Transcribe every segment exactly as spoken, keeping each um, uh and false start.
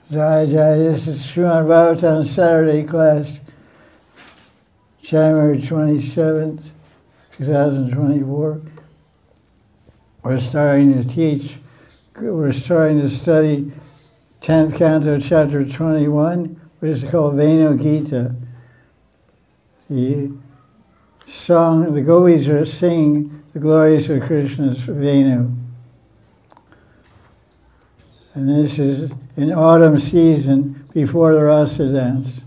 Jai Jai, this is Srimad Bhagavatam Saturday class, January twenty-seventh, two thousand twenty-four. We're starting to teach, we're starting to study tenth Canto, Chapter twenty-one, which is called Venu Gita. The song, the gopis are singing the glories of Krishna's Venu. And this is in autumn season before the Rasa dance.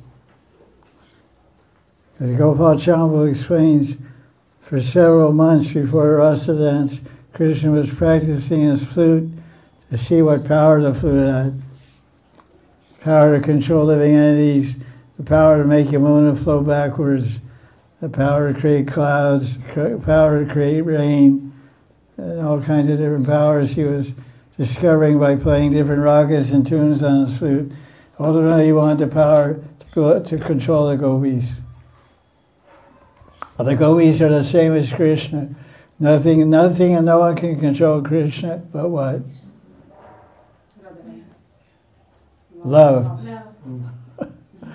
As Gopal Chambu explains, for several months before the Rasa dance, Krishna was practicing his flute to see what power the flute had. Power to control living entities, the power to make Yamuna flow backwards, the power to create clouds, power to create rain, and all kinds of different powers he was discovering by playing different ragas and tunes on his flute. Ultimately, he wanted the power to, go, to control the gopis. Well, the gopis are the same as Krishna. Nothing, nothing and no one can control Krishna, but what? Love. Love.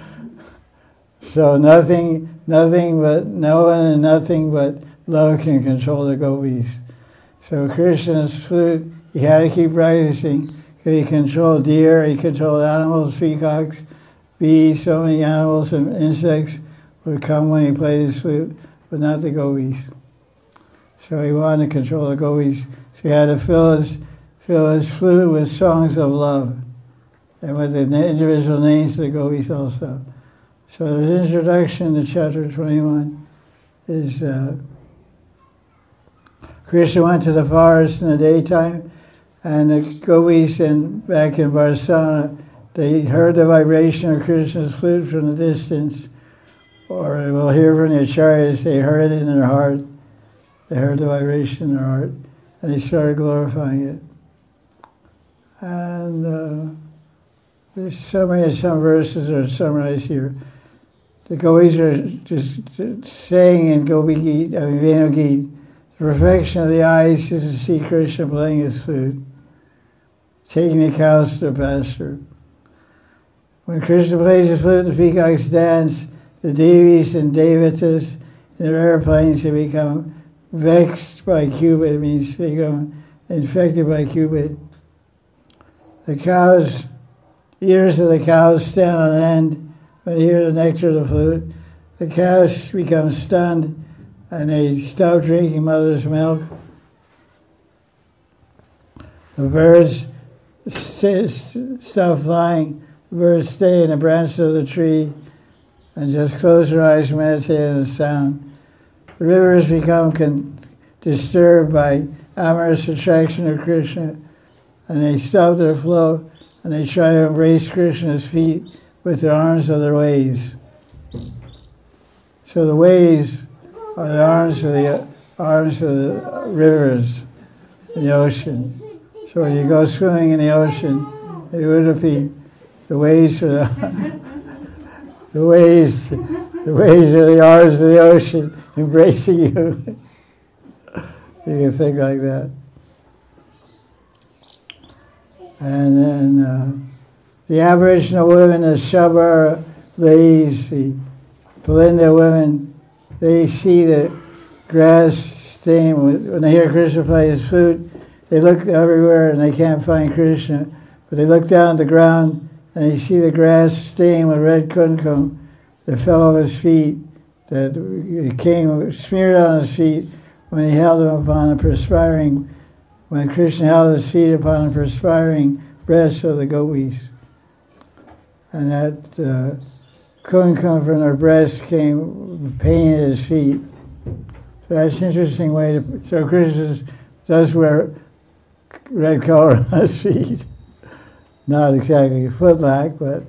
So nothing, nothing but, no one and nothing but love can control the gopis. So Krishna's flute, he had to keep practicing, because he controlled deer, he controlled animals, peacocks, bees, so many animals and insects would come when he played his flute, but not the gopis. So he wanted to control the gopis, so he had to fill his, fill his flute with songs of love, and with the individual names of the gopis also. So his introduction to chapter twenty-one is, uh, Krishna went to the forest in the daytime, and the gopis in, back in Barsana, they heard the vibration of Krishna's flute from the distance, or we'll hear from the acharyas, they heard it in their heart. They heard the vibration in their heart, and they started glorifying it. And uh, the summary of some verses are summarized here. The gopis are just saying in Gopi Gita, I mean Venu Gita, the perfection of the eyes is to see Krishna playing his flute, taking the cows to the pasture. When Krishna plays his flute, the peacocks dance, the Devis and Devatas in their airplanes, they become vexed by Cupid, it means they become infected by Cupid. The cows, ears of the cows stand on end when they hear the nectar of the flute. The cows become stunned and they stop drinking mother's milk. The birds stop flying. The birds stay in the branches of the tree and just close their eyes and meditate on the sound. The rivers become con- disturbed by amorous attraction of Krishna, and they stop their flow and they try to embrace Krishna's feet with their arms of the waves. So the waves are the arms of the arms of the rivers in the ocean. So when you go swimming in the ocean, in Udupi, the waves are the, the waves, the waves are the arms of the ocean embracing you. You can think like that. And then uh, the Aboriginal women, the Shabar ladies, the Belinda women, they see the grass stain. When they hear Krishna play his flute, they look everywhere and they can't find Krishna. But they look down at the ground and they see the grass stained with red kumkum that fell off his feet, that came smeared on his feet when he held him upon the perspiring, when Krishna held his feet upon the perspiring breasts of the gopis. And that uh, kumkum from their breasts came painted his feet. So that's an interesting way to, so Krishna does wear red color on his feet. Not exactly footlack, but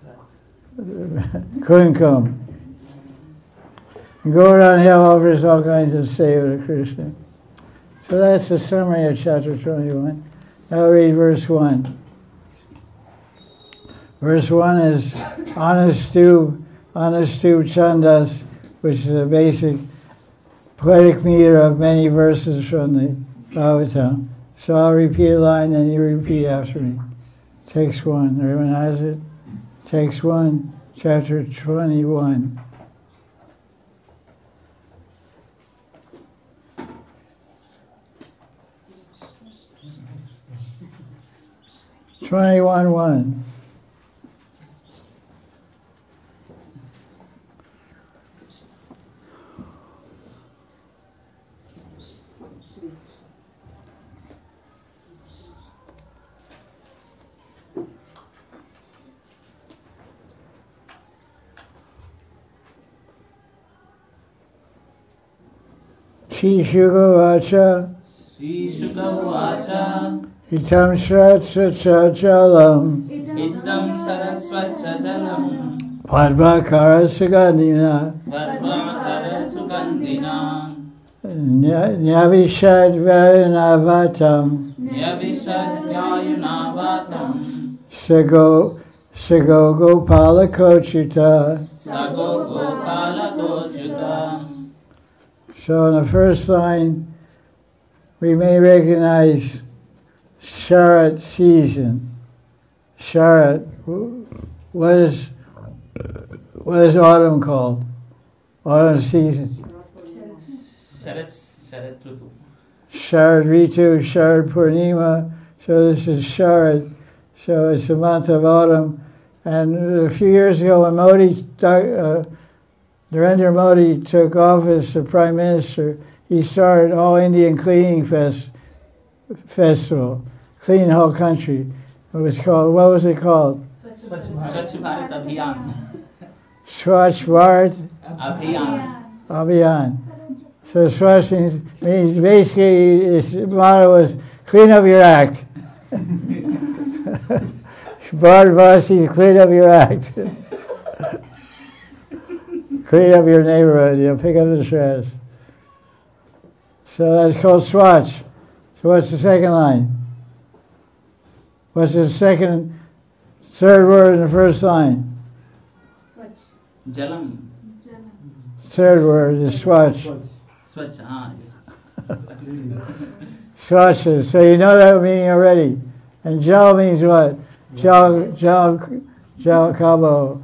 kumkum. And Govardhan Hill offers all kinds of seva to Krishna. So that's the summary of chapter twenty-one. Now read verse one. Verse one is Anustup, Anustup Chandas, which is a basic poetic meter of many verses from the Bhagavatam. So I'll repeat a line and you repeat after me. Text one. Everyone has it? Text one, chapter twenty-one. Twenty-one one. Shri Shuka Vacha Shri Shuka Vacha Itam Saraswata Jalam Idam Saraswata Jalam Padmakara Sugandhina Padmakara Sugandhina Nyavishad Vayanavatam Nyavishad Vayanavatam Sago Sago Gopala Kochuta. Sago Gopala Kochuta. So in the first line, we may recognize Sharat season. Sharat, what is what is autumn called? Autumn season. Sharat Sharat Ritu. Sharad Ritu, Sharad Purnima. So this is Sharad. So it's the month of autumn. And a few years ago, when Modi, uh, Narendra Modi took office as Prime Minister, he started All Indian Cleaning Fest, Festival, clean the whole country. It was called, what was it called? Swachh Bharat Abhiyan. Swachh Bharat Abhiyan. Abhiyan. So Swachh means, means basically his motto was clean up your act. Bharat Vasi, clean up your act. Clean up your neighborhood, you know, pick up the trash. So that's called Swachh. So what's the second line? What's the second, third word in the first line? Swachh. Jalam. Third word is Swachh. Swachh, ah, yes. Swachh. So you know that meaning already. And Jal means what? Jal, Jal, Jal Kabo.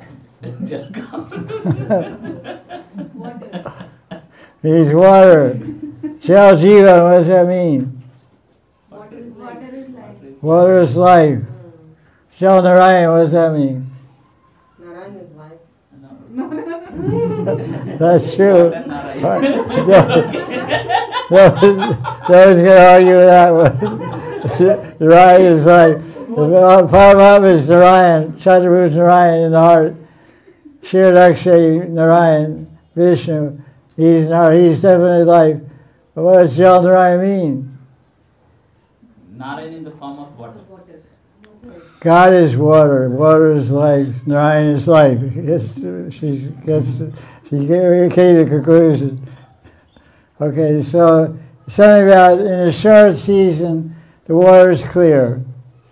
Means water. Jal Jiva, what does that mean? Water is life. Water is life. Jal Narayan, what does that mean? Narayan is life. That's true. No one's going to argue with that one. Narayan is life. Paramahatma is Narayan, Chaturmurti Narayan in the heart. Shirdakshay Narayan, Vishnu, he's not, he's definitely life. But what does Jal Narayan mean? Narayan in the form of water. God is water, water is life, Narayan is life. Gets, she gets, she came to the conclusion. Okay, so something about in the short season, the water is clear.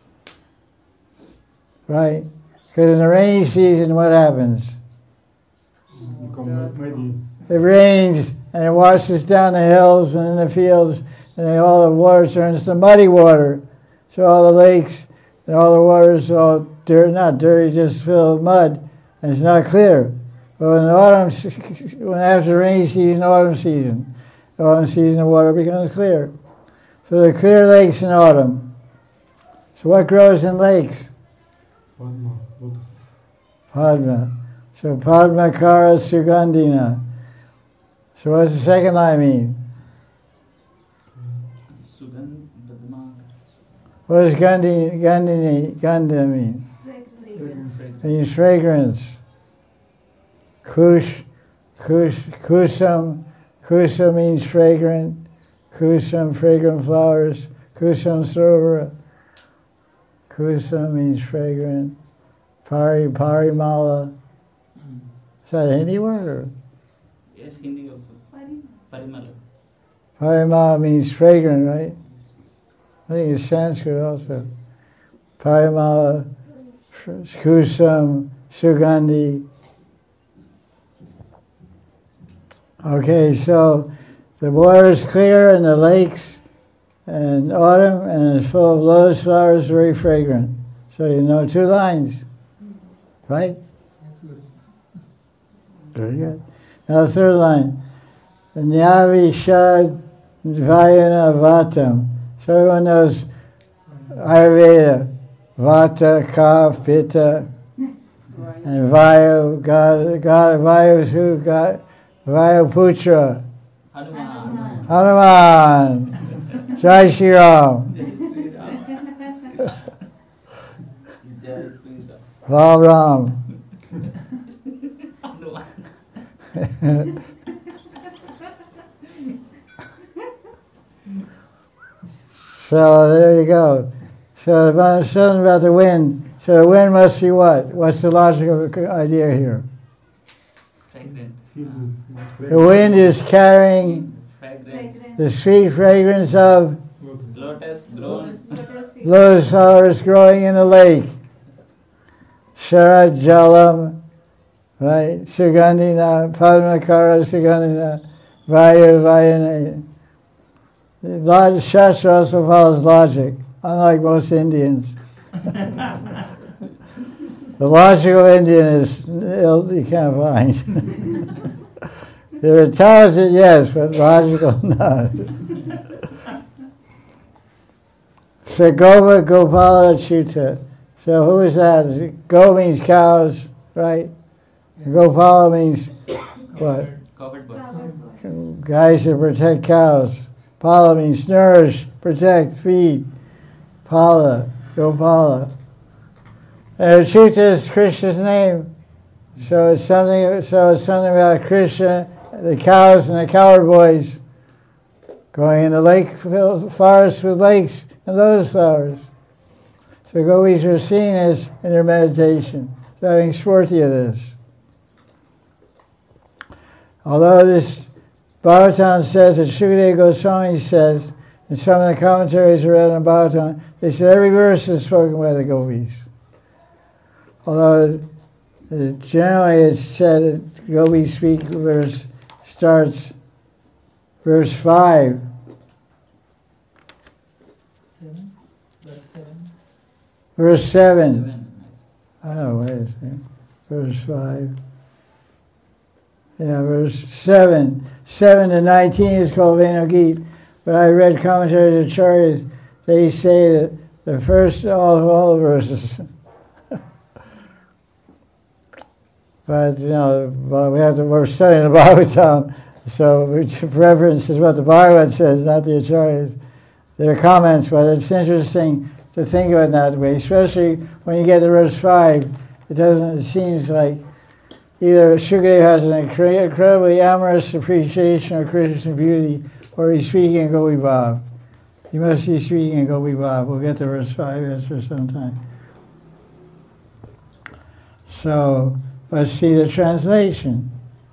Right? Because in the rainy season, what happens? It rains and it washes down the hills and in the fields, and then all the water turns to muddy water. So all the lakes and all the water is all dirt, not dirty, just filled with mud, and it's not clear. But in the autumn, when after the rainy season, autumn season, the autumn season, the water becomes clear. So the clear lakes in autumn. So what grows in lakes? Padma, lotuses. Padma. So Padmakara Sugandhina. So what does the second line mean? Sugandhina. What does Gandhi, Gandhini, Gandha mean? Fragrance. It means fragrance. Kush, kush, kusam. Kusam means fragrant. Kusam, fragrant flowers. Kusam sarovara. Kusam means fragrant. Pari, parimala. Is that a Hindi word? Or? Yes, Hindi also. Parimala. Parimala means fragrant, right? I think it's Sanskrit also. Parimala, kusam, sugandhi. Okay, so the water is clear in the lakes in autumn and it's full of lotus flowers, very fragrant. So you know two lines, right? Yes, Guru. Very good. Now the third line. Nyavi Shad Vayana Vatam. So everyone knows Ayurveda. Vata, Kapha, Pitta, and Vayu. God, God, Vayu is who? God, Vayu Putra. Hanuman. Hanuman. Jai Shri Ram. Jai Sri Ram. Ram Ram. Hanuman. So there you go. So about something about the wind. So the wind must be what? What's the logical idea here? Fragrant. Filled with The wind is carrying Fragrance. the sweet fragrance of Lotus grown. lotus flowers growing in the lake. Sharat Jalam, right? Sugandhina, Padmakara, Sugandhina, Vayu, Vayana. The Shastra also follows logic, unlike most Indians. The logical Indian is you can't find. They're intelligent, yes, but logical, not. Sagova Gopala Chuta. So who is that? Go means cows, right? Gopala means what? Covered birds. Guys that protect cows. Pala means nourish, protect, feed. Pala, Gopala. And Achyuta is Krishna's name. So it's something so it's something about Krishna, the cows and the cowherd boys going in the lake forest with lakes and lotus flowers. So gopis are seen as in their meditation, so having swarti of this. Although this Bhagavatam says that Shukadeva Goswami says, in some of the commentaries I read on Bhagavatam, they said every verse is spoken by the gopis. Although uh, generally it's said that gopis speak verse starts verse five. Seven. Verse seven. Verse seven. Seven. I don't know, wait a second. Verse five. Yeah, verse seven. seven to nineteen is called Venugit. But I read commentaries of Acharyas, they say that the first, all, all the verses. But, you know, well, we have to, we're studying the Bhagavatam, so reference is what the Bhagavad says, not the Acharyas. Their comments, but it's interesting to think of it that way, especially when you get to verse five. It doesn't, it seems like either Shukadeva has an incredibly amorous appreciation of Krishna's beauty, or he's speaking in Gopi Bhav. He must be speaking in Gopi Bhav. We'll get to verse five after some time. So, let's see the translation.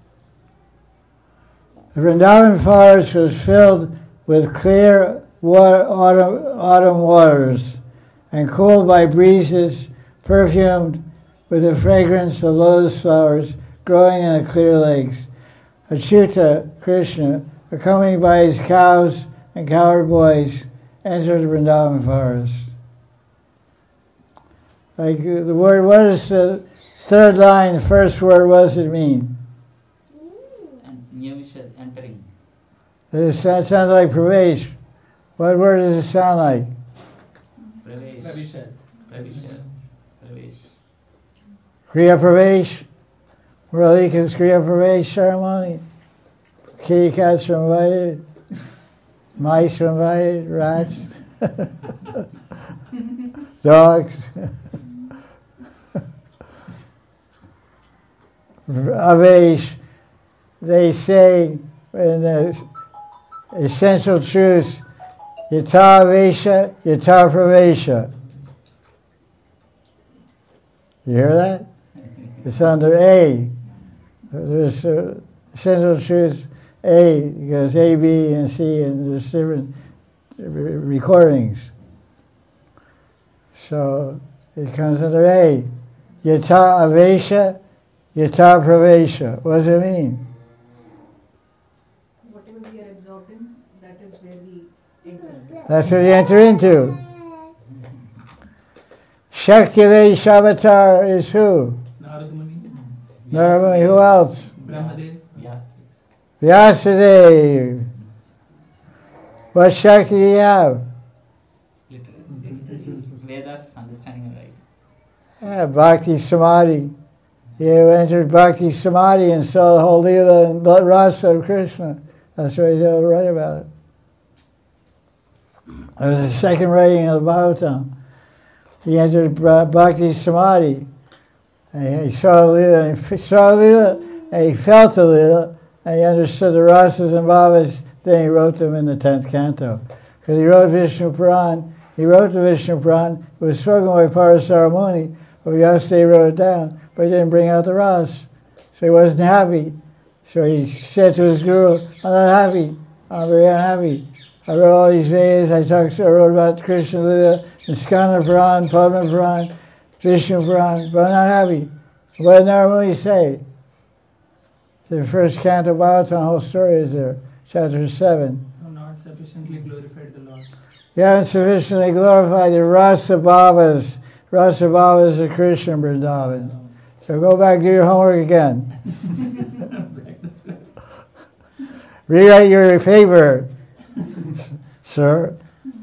The Vrindavan forest was filled with clear water, autumn, autumn waters and cooled by breezes, perfumed with the fragrance of lotus flowers growing in the clear lakes. Achyuta, Krishna, accompanied by his cows and cowherd boys, entered the Vrindavan forest. Like the word, what is the third line, the first word, what does it mean? And Nyavisha entering. It sounds like Pravesh. What word does it sound like? Pravesh. Pravisha. Pravisha. Pravesh. Kriya Pravesh? Muralika's Kriya Pravesh ceremony? Kitty cats are invited? Mice are invited? Rats? Dogs? Avesh, they say in the essential truths, Yata Avesha, Yata Pravesha. You hear that? It's under A. There's uh, essential truths A, because A, B, and C, and there's different re- recordings. So it comes under A. Yata Avesha, Yata Pravesha. What does it mean? Whatever we are absorbed in, that is where we enter. That's what you enter into. Shakyavesh avatar is who? Narada Muni. Narada Muni. Who else? Brahmadev. Vyasa. Vyasadeva. What Shakti do you have? Literally. Vedas, understanding and right. Yeah, Bhakti Samadhi. He entered Bhakti Samadhi and saw the whole Leela and Rasa of Krishna. That's why he's able to write about it. It was the second writing of the Bhagavatam. He entered Bhakti Samadhi. And he saw the Leela, and he saw the Leela, and he felt the Leela, and he understood the Rasas and Bhavas. Then he wrote them in the tenth canto. Because he wrote Vishnu Puran. He wrote the Vishnu Puran. It was spoken by Parasara Muni, but Vyasadeva wrote it down, but he didn't bring out the Ras. So he wasn't happy. So he said to his guru, I'm not happy. I'm very unhappy. I wrote all these Vedas. I talked. I wrote about Krishna Lila, and Skanda Puran, Padma Puran, Vishnu Puran, but I'm not happy. What did Narada Muni say? The first canto Bhagavatam, the whole story is there, chapter seven. Have not sufficiently glorified the Lord. You haven't sufficiently glorified the Rasa Bhavas. Rasa Bhavas of Krishna Vrindavan. So go back, do your homework again. Rewrite your paper, sir.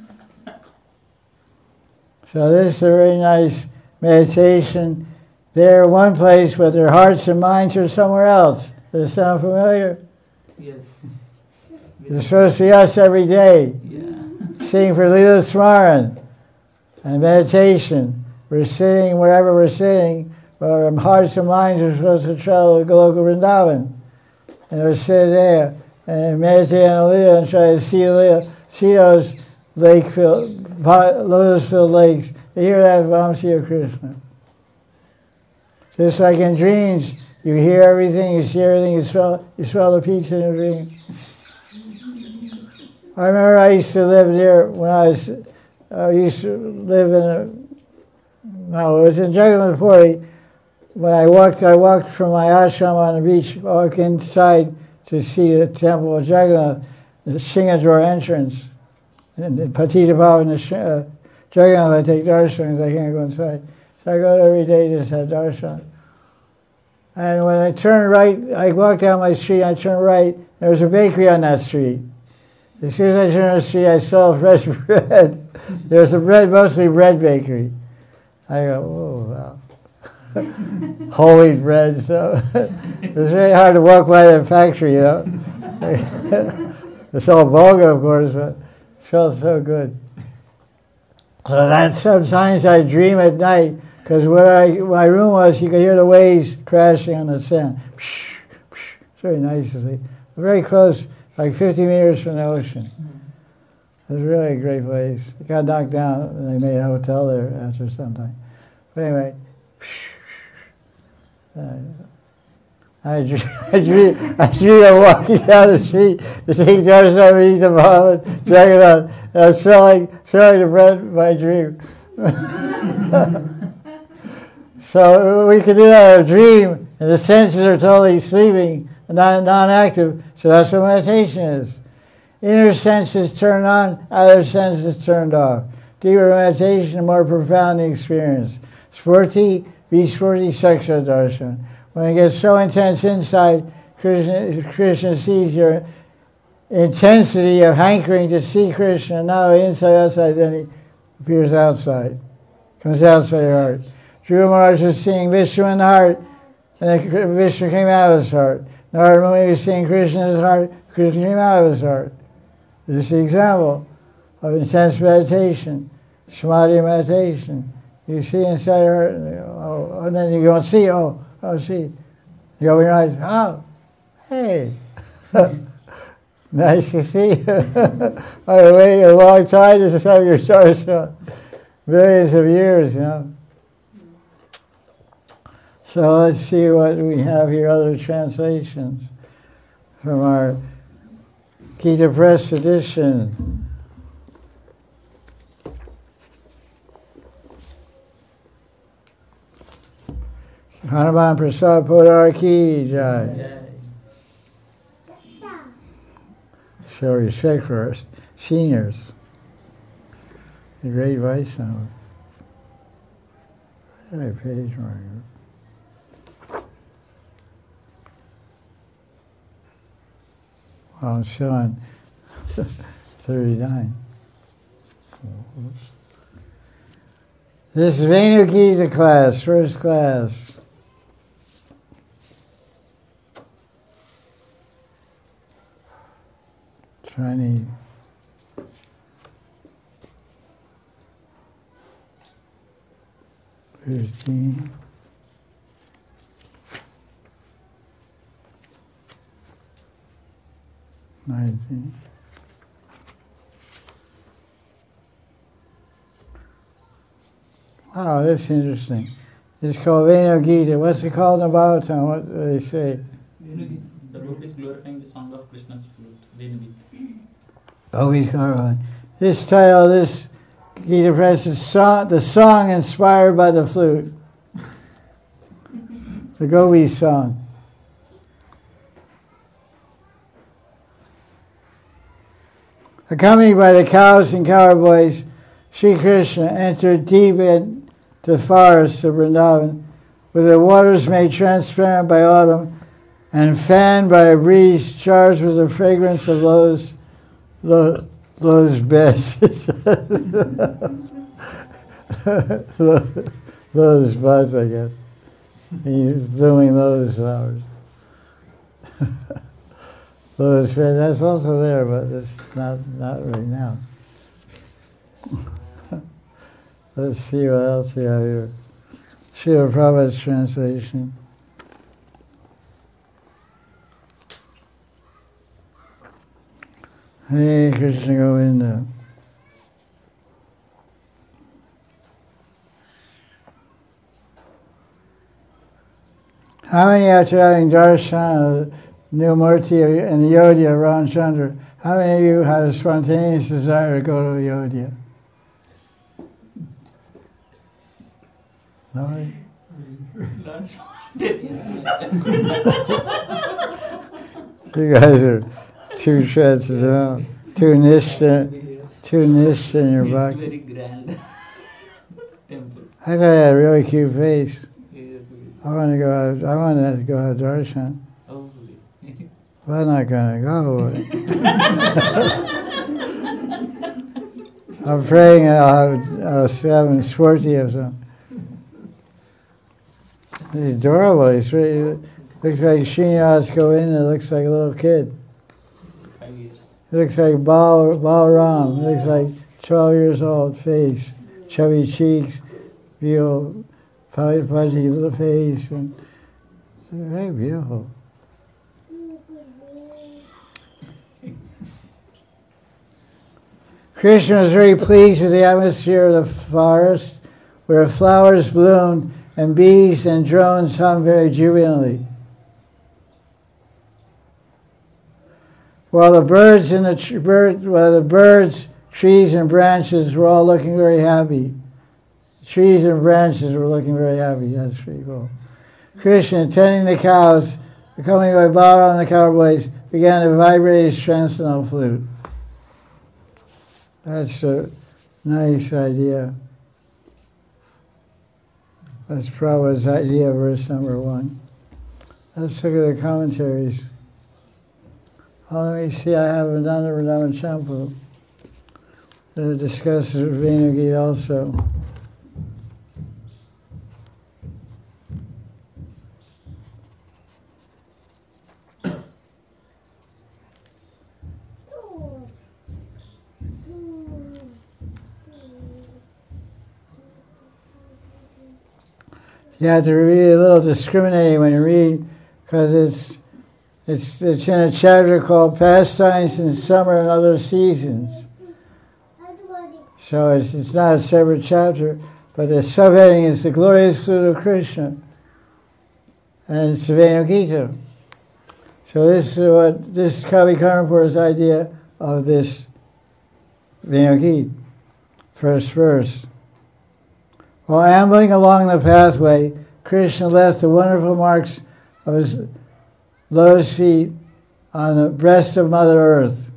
So this is a very nice meditation. They're one place, but their hearts and minds are somewhere else. Does it sound familiar? Yes. It's supposed to be us every day, Yeah. singing for Leela Smaran and meditation. We're sitting wherever we're sitting, but our hearts and minds are supposed to travel to Goloka Vrindavan. And we're sitting there and meditate on the Leela and try to see the Leela, see those lake-filled, lotus-filled lakes. You hear that Vamsi of Krishna. Just like in dreams, you hear everything, you see everything, you smell, you smell the pizza in a dream. I remember I used to live there when I was, I used to live in a, no, it was in Jagannath. When I walked, I walked from my ashram on the beach, walk inside to see the temple of Jagannath, the Singadwar entrance. And the Patita Bhava and the uh, Jagannath, I take darshan because I can't go inside. So I go there every day to just have darshan. And when I turned right, I walked down my street, I turned right, there was a bakery on that street. As soon as I turned on the street, I saw fresh bread. There was a bread, mostly bread bakery. I go, oh, wow. Whole wheat bread. So it was very hard to walk by that factory, you know. It's all vulgar, of course, but it felt so good. So that sometimes I dream at night, because where I, my room was, you could hear the waves crashing on the sand. Psh, psh, it's very nice to see. Very close, like fifty meters from the ocean. It was really a great place. It got knocked down, and they made a hotel there after some time. But anyway, uh, I dream, I dream, I dream of walking down the street to take darshan of eat the Muhammad, dragging on. I was smelling, smelling the bread in my dream. So we can do that in a dream, and the senses are totally sleeping, non, non-active, so that's what meditation is. Inner senses turn on, outer senses turned off. Deeper meditation, more profound experience. Spurti, Vishpurti, Saksha Darshan. When it gets so intense inside, Krishna, Krishna sees your intensity of hankering to see Krishna, not only inside, outside, then he appears outside, comes outside your heart. Dhruva Maharaj was seeing Vishnu in the heart, and then Vishnu came out of his heart. Narada Muni was seeing Krishna in his heart, Krishna came out of his heart. This is the example of intense meditation, samadhi meditation. You see inside your heart, and, you go, oh, and then you go and see, oh, oh, see. You open your eyes, oh, hey. Nice to see you. I waited a long time to have your darshan. Millions of years, you know. So let's see what we have here, other translations from our Gita Press edition. Hanuman Prasad Podar Ki Jai. Show respect for our seniors. The great Vaishnava. Right page marker. Well, I'm showing thirty-nine. This is Venu Gita class, first class. Twenty. Fifteen. Nineteen. Wow, that's interesting. It's called Venu Gita. What's it called in Bhagavatam? What do they say? The book is glorifying the song of Krishna's flute, Venu Gita. Oh, he's glorifying. This title, this Gita Press is song, the song inspired by the flute. The Gopi song. Accompanied by the cows and cowboys, Sri Krishna entered deep into the forest of Vrindavan, where the waters made transparent by autumn and fanned by a breeze charged with the fragrance of those, those, those beds. Those buds, I guess. He's blooming those flowers. Those, that's also there, but it's not, not right now. Let's see what else we have here. Srila Prabhupada's translation. Hey, Krishna Govinda. How many after having darshan of New Murti and Ayodhya around Chandra, how many of you had a spontaneous desire to go to Ayodhya? Nobody? Not spontaneous. You guys are too transcendental, too nishtha, too nishtha in your It's bhakti. very grand temple. I thought I had a really cute face. Yes, I want to go out, I want to go have darshan. oh, But I'm not going to go. I'm praying I'll have, I'll have him Swarty or something. He's adorable. He's really, looks like Srinivas Govinda. Looks like a little kid. five years. He looks like Bal, Balram. He looks like twelve years old face, chubby cheeks, real pudgy little face. And it's very beautiful. Krishna was very pleased with the atmosphere of the forest, where flowers bloomed and bees and drones hum very jubilantly. While the birds and the tr- bird, while the birds, trees and branches were all looking very happy. The trees and branches were looking very happy. That's pretty cool. Krishna, tending the cows, accompanied by Balaram and the cowboys, began to vibrate his transcendental flute. That's a nice idea. That's Prabhupada's idea, verse number one. Let's look at the commentaries. Oh, let me see, I have another Vrindavan Champu that discusses Venu Gita also. You have to read a little discriminating when you read, because it's it's it's in a chapter called Pastimes in Summer and Other Seasons. So it's it's not a separate chapter, but the subheading is the glorious flute of Krishna, and it's Venu Gita. So this is what this is Kavi Karnapur's idea of this Venu Gita, first verse. While ambling along the pathway, Krishna left the wonderful marks of his lotus feet on the breast of Mother Earth.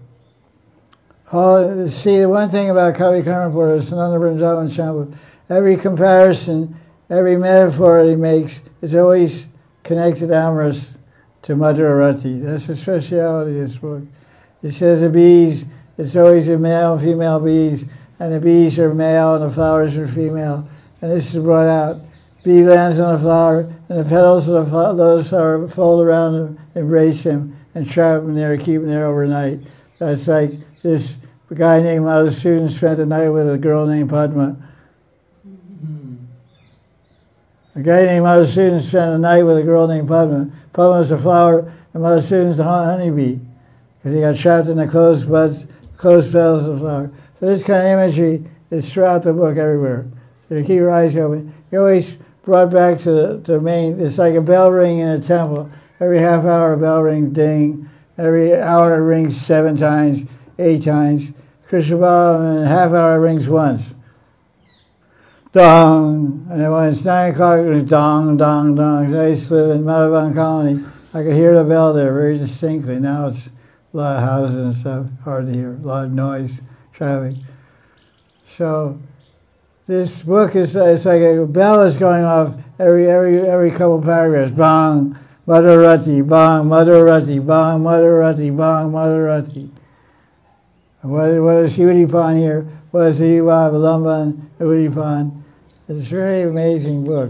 See, the one thing about Kavi Karnapur is Nanda Vrindavan Champu, every comparison every metaphor that he makes is always connected amorous to Madhurati. That's the speciality of this book. It says the bees, it's always a male and female bees, and the bees are male and the flowers are female. And this is brought out. Bee lands on the flower, and the petals of the lotus flower fold around him, embrace him, and trap him there, keep him there overnight. That's like this guy named Madhusudan spent the night with a girl named Padma. A guy named Madhusudan spent the night with a girl named Padma. Padma was a flower, and Madhusudan's a honeybee, because he got trapped in the closed buds, closed petals of the flower. So this kind of imagery is throughout the book everywhere. So you keep your eyes open. You're always brought back to the, to the main. It's like a bell ring in a temple. Every half hour a bell rings, ding. Every hour it rings seven times, eight times. Krishna Balaram in a half hour rings once. Dong. And then when it's nine o'clock, it rings dong, dong, dong. So I used to live in Madhavan Colony. I could hear the bell there very distinctly. Now it's a lot of houses and stuff, hard to hear. A lot of noise, traffic. So this book is it's like a bell is going off every every every couple paragraphs. Bang, Madhurati, bang, Madhurati, bang, Madhurati, bang, Madhurati. What, what is Udipan here? What is the Yuva, Vilamban, Udipan? It's a very amazing book.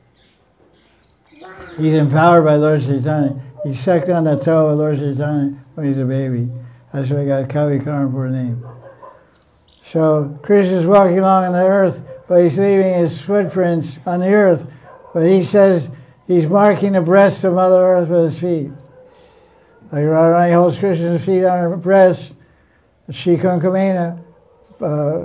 He's empowered by Lord Chaitanya. He sucked on the toe of Lord Chaitanya when he was a baby. That's why he got Kavi Karnapur name. So Krishna's walking along on the earth, but he's leaving his footprints on the earth. But he says he's marking the breast of Mother Earth with his feet. Like Radharani holds Krishna's feet on her breast. Shri Kunkumena, uh, uh,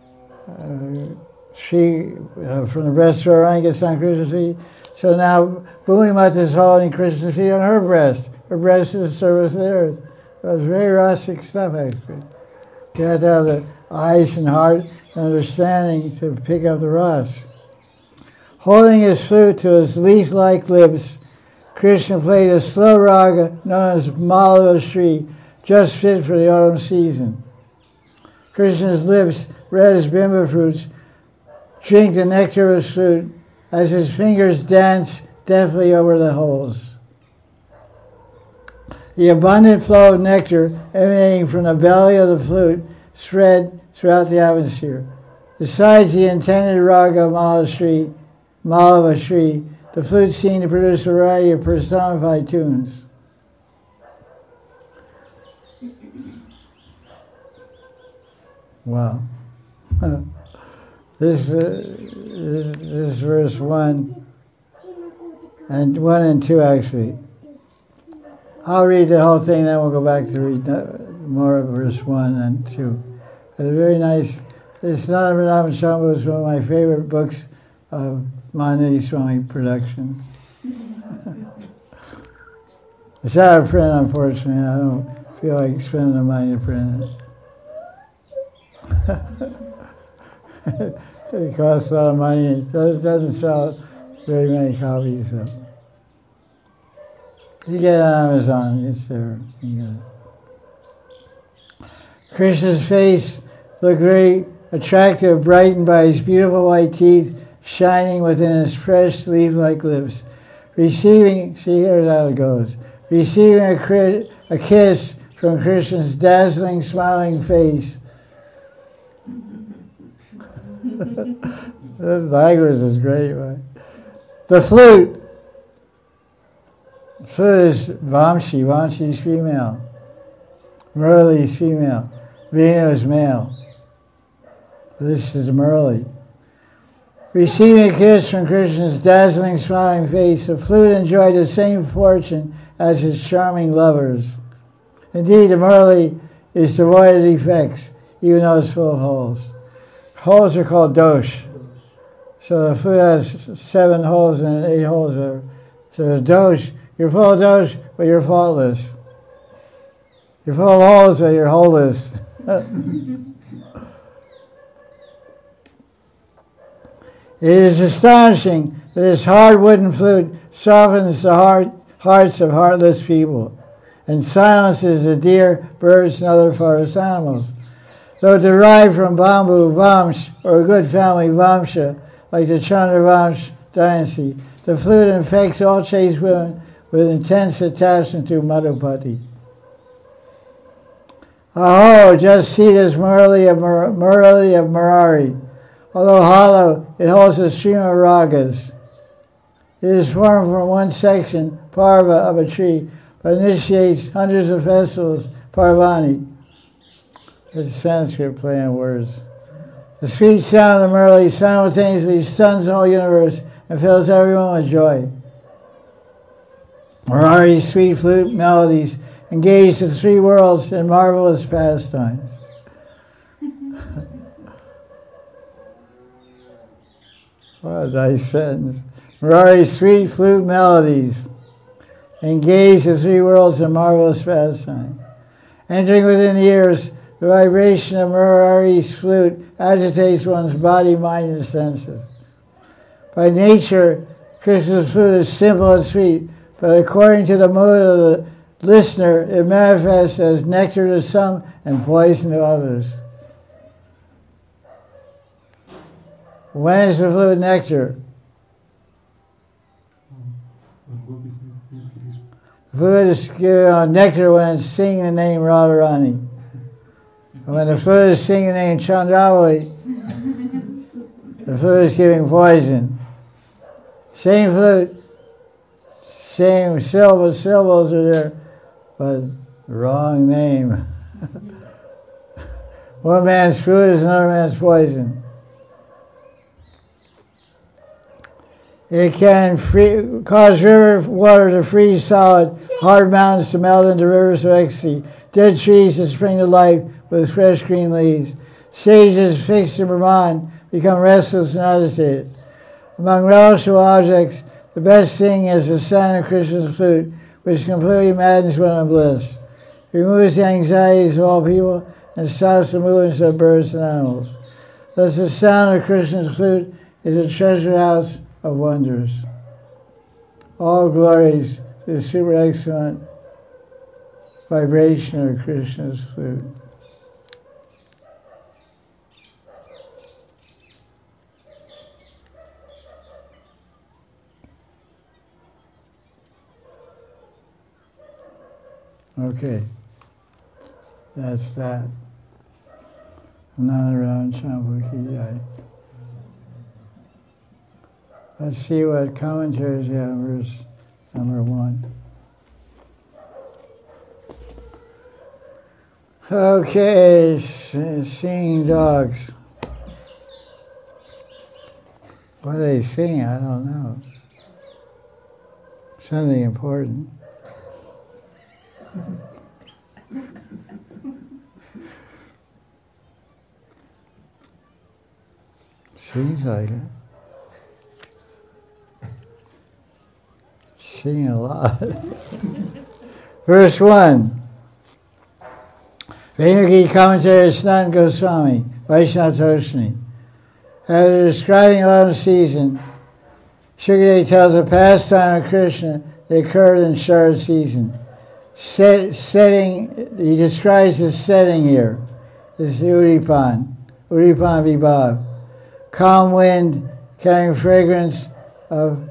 she, uh, from the breast of Radharani gets on Krishna's feet. So now Bhumimata is holding Krishna's feet on her breast. Her breast is the service of the earth. So it's very rustic stuff, actually. You have to have the eyes and heart and understanding to pick up the ras. Holding his flute to his leaf-like lips, Krishna played a slow raga known as Malava Shri, just fit for the autumn season. Krishna's lips, red as bimba fruits, drink the nectar of his flute as his fingers dance deftly over the holes. The abundant flow of nectar emanating from the belly of the flute spread throughout the atmosphere. Besides the intended raga Malava Shri, Malava Shri, the flute seemed to produce a variety of personified tunes. Wow. This, uh, this verse one, and one and two actually. I'll read the whole thing, then we'll go back to read more of verse one and two. It's very nice. This Nadamanam Shambhu is one of my favorite books of Manani Swami production. It's out of print, unfortunately. I don't feel like spending the money to print it. It costs a lot of money. It doesn't sell very many copies. So. You get it on Amazon, it's there. You get it. Krishna's face looked very attractive, brightened by his beautiful white teeth shining within his fresh leaf-like lips. Receiving, see here's how it goes. Receiving a, a kiss from Krishna's dazzling, smiling face. The language is great, right? The flute. The flute is Vamshi. Vamshi is female. Murli is female. Venu is male. This is Murli. Receiving a kiss from Krishna's dazzling, smiling face, the flute enjoyed the same fortune as his charming lovers. Indeed, the Murli is devoid of defects, even though it's full of holes. Holes are called dosh. So the flute has seven holes and eight holes are. So the dosh, you're full of dosh, but you're faultless. You're full of holes, but you're holeless. It is astonishing that this hard wooden flute softens the heart, hearts of heartless people and silences the deer, birds, and other forest animals. Though derived from bamboo, vamsh, or a good family vamsha, like the Chandra Vamsh dynasty. The flute infects all chaste women with intense attachment to Madhupati. Oh, just see this Murali of, Mur- Murali of Murari. Although hollow, it holds a stream of ragas. It is formed from one section, parva, of a tree, but initiates hundreds of festivals, parvani. It's Sanskrit play on words. The sweet sound of the Murali simultaneously stuns the whole universe and fills everyone with joy. Murari's sweet flute melodies engage the three worlds in marvelous pastimes. What a nice sentence. Murari's sweet flute melodies engage the three worlds in marvelous pastimes. Entering within the ears, the vibration of Murari's flute agitates one's body, mind, and senses. By nature, Krishna's flute is simple and sweet, but according to the mood of the listener, it manifests as nectar to some and poison to others. When is the flute nectar? The flute is uh, nectar when it's singing the name Radharani. When the flute is singing the name Chandravali, the flute is giving poison. Same flute, same syllables, syllables are there, but wrong name. One man's food is another man's poison. It can free, cause river water to freeze solid, hard mountains to melt into rivers of ecstasy, dead trees to spring to life with fresh green leaves. Sages fixed in Brahman become restless and agitated. Among relishable objects, the best thing is the sound of Krishna's flute, which completely maddens one in bliss. It removes the anxieties of all people and stops the movements of birds and animals. Thus the sound of Krishna's flute is a treasure house of wonders. All glories to the super excellent vibration of Krishna's flute. Okay, that's that. Nandaram Champaki Jai. Let's see what commentaries you have, verse number one. Okay, singing dogs. What are they singing? I don't know. Something important. Seems like it. Sing a lot. Verse one. Venugita commentary of Sanatana Goswami, Vaishnava Toshni. After describing autumn season, Shukadev tells a pastime of Krishna that occurred in Sharad season. Set, setting, he describes the setting here. This is Udipan, Udipan Vibhav. Calm wind carrying fragrance of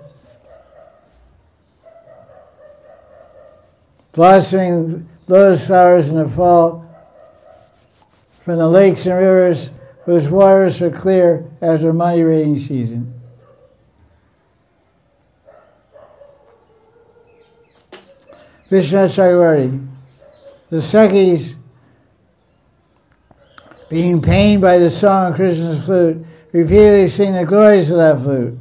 blossoming lotus flowers in the fall from the lakes and rivers whose waters are clear after money rainy season. Vishwanath Chakravarti. The Sakhis, being pained by the song of Krishna's flute, repeatedly sing the glories of that flute.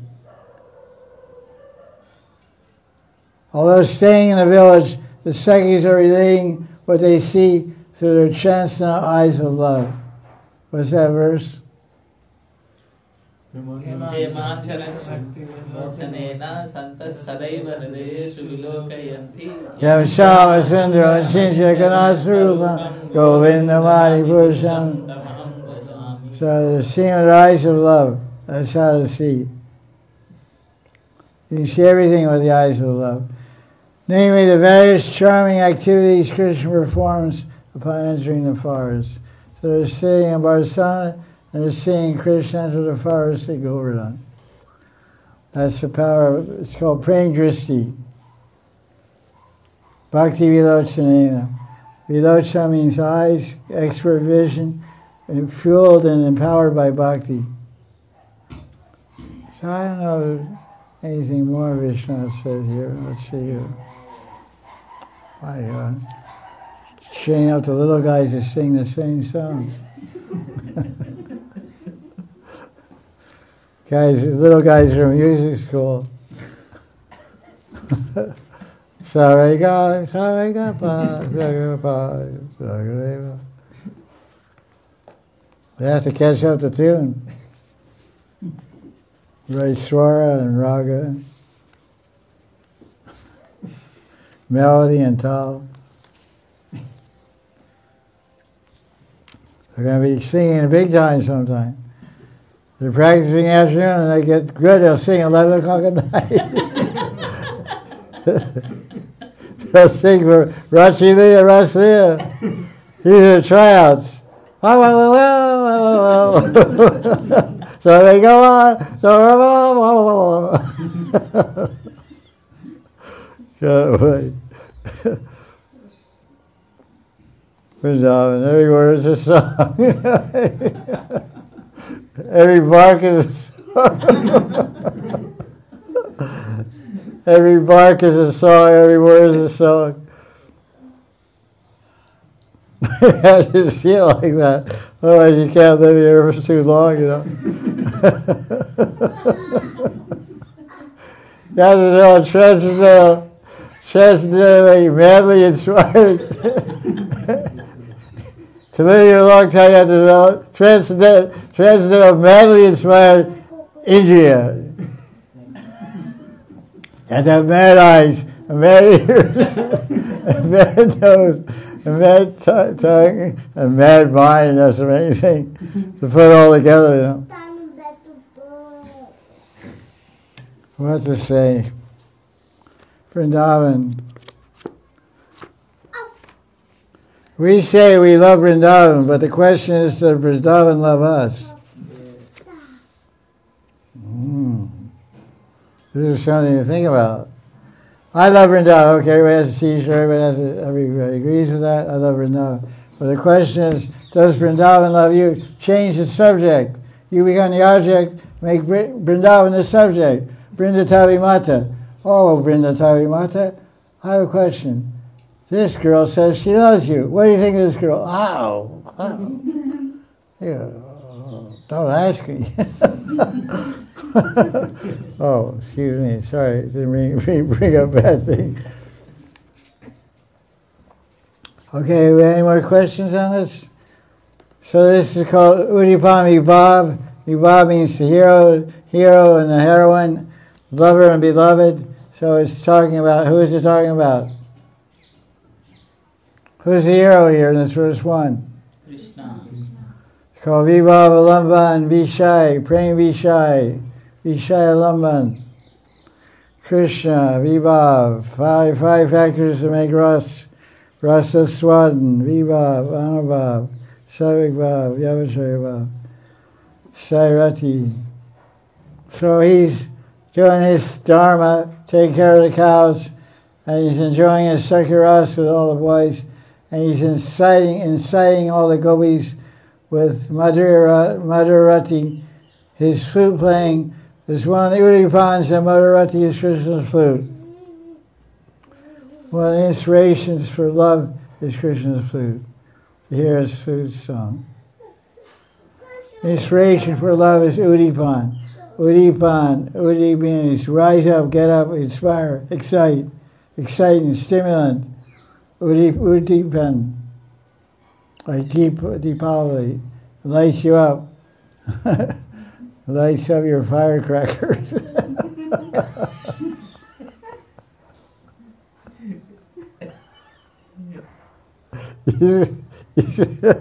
Although staying in the village, the Sakhis are relating what they see through their transcendental eyes of love. What's that verse? Yam Shama Sundra Chincha Kanasrupa Govindamani Purusham. So they're seeing with the eyes of love. That's how to see. You can see everything with the eyes of love. Namely, the various charming activities Krishna performs upon entering the forest. So they're sitting in Barsana and they're seeing Krishna enter the forest at Govardhan. That's the power. Of, it's called Prem Dristi. Bhakti Vilochanena. Vilocha means eyes, expert vision, and fueled and empowered by bhakti. So I don't know if anything more Vishnu said here. Let's see here. My God. Chain up the little guys to sing the same song. Guys, little guys from music school. Sarega, sarega pa, sarega pa, sarega. They have to catch up the tune. Right, swara and raga, melody and tal. They're going to be singing big time sometime. They're practicing afternoon and they get good, they'll sing eleven o'clock at night. They'll sing for Rashi Liya, Ras Liya. These are tryouts. So they go on. So can't wait. Vrindavan, every word is a song. Every bark is a song. Every bark is a song, every word is a song. I just feel like that. Otherwise you can't live here for too long, you know. You have to know transcendental, transcendentally, madly inspired. To live here a long time you have to know transcendental, transcendental, madly inspired Indriya. And have mad eyes, and mad ears, and mad nose, and mad t- tongue, and mad mind. That's the main thing to put it all together, you know. What to say? Vrindavan. We say we love Vrindavan, but the question is, does Vrindavan love us? Mm. This is something to think about. I love Vrindavan. Okay, everybody has a t-shirt, everybody, has a, everybody agrees with that. I love Vrindavan. But the question is, does Vrindavan love you? Change the subject. You become the object, make Vrindavan the subject. Vrindatavi Mata. Oh, Vrindatavi Mata, I have a question. This girl says she loves you. What do you think of this girl? Ow. Ow. Yeah, don't ask me. Oh, excuse me. Sorry, didn't bring, bring up bad thing. Okay, any more questions on this? So this is called Udipam Vibhav. Vibhav means the hero, hero and the heroine, lover and beloved. So it's talking about, who is it talking about? Who's the hero here in this verse one? Krishna. It's called Vibhav Alamban Vishai, Prem Vishai. Vishaya Lamban, Krishna, Vibhav, five, five factors to make Ras, Rasa Swadan, Vibhav, Anubhav, Savik Bhav, Yavachaya Bhav, Sairati. So he's doing his dharma, taking care of the cows, and he's enjoying his Sakhiras with all the boys, and he's inciting, inciting all the gopis with Madhura, Madhurati, his flute playing. There's one of the Udipans and Madhurati is Krishna's flute. One of the inspirations for love is Krishna's flute. To hear his flute song. Inspiration for love is Udipan. Udipan, Udi means rise up, get up, inspire, excite, exciting, stimulant. Udip, Udipan, like deep, Deepavali, lights you up. Lights up your firecrackers. you, you,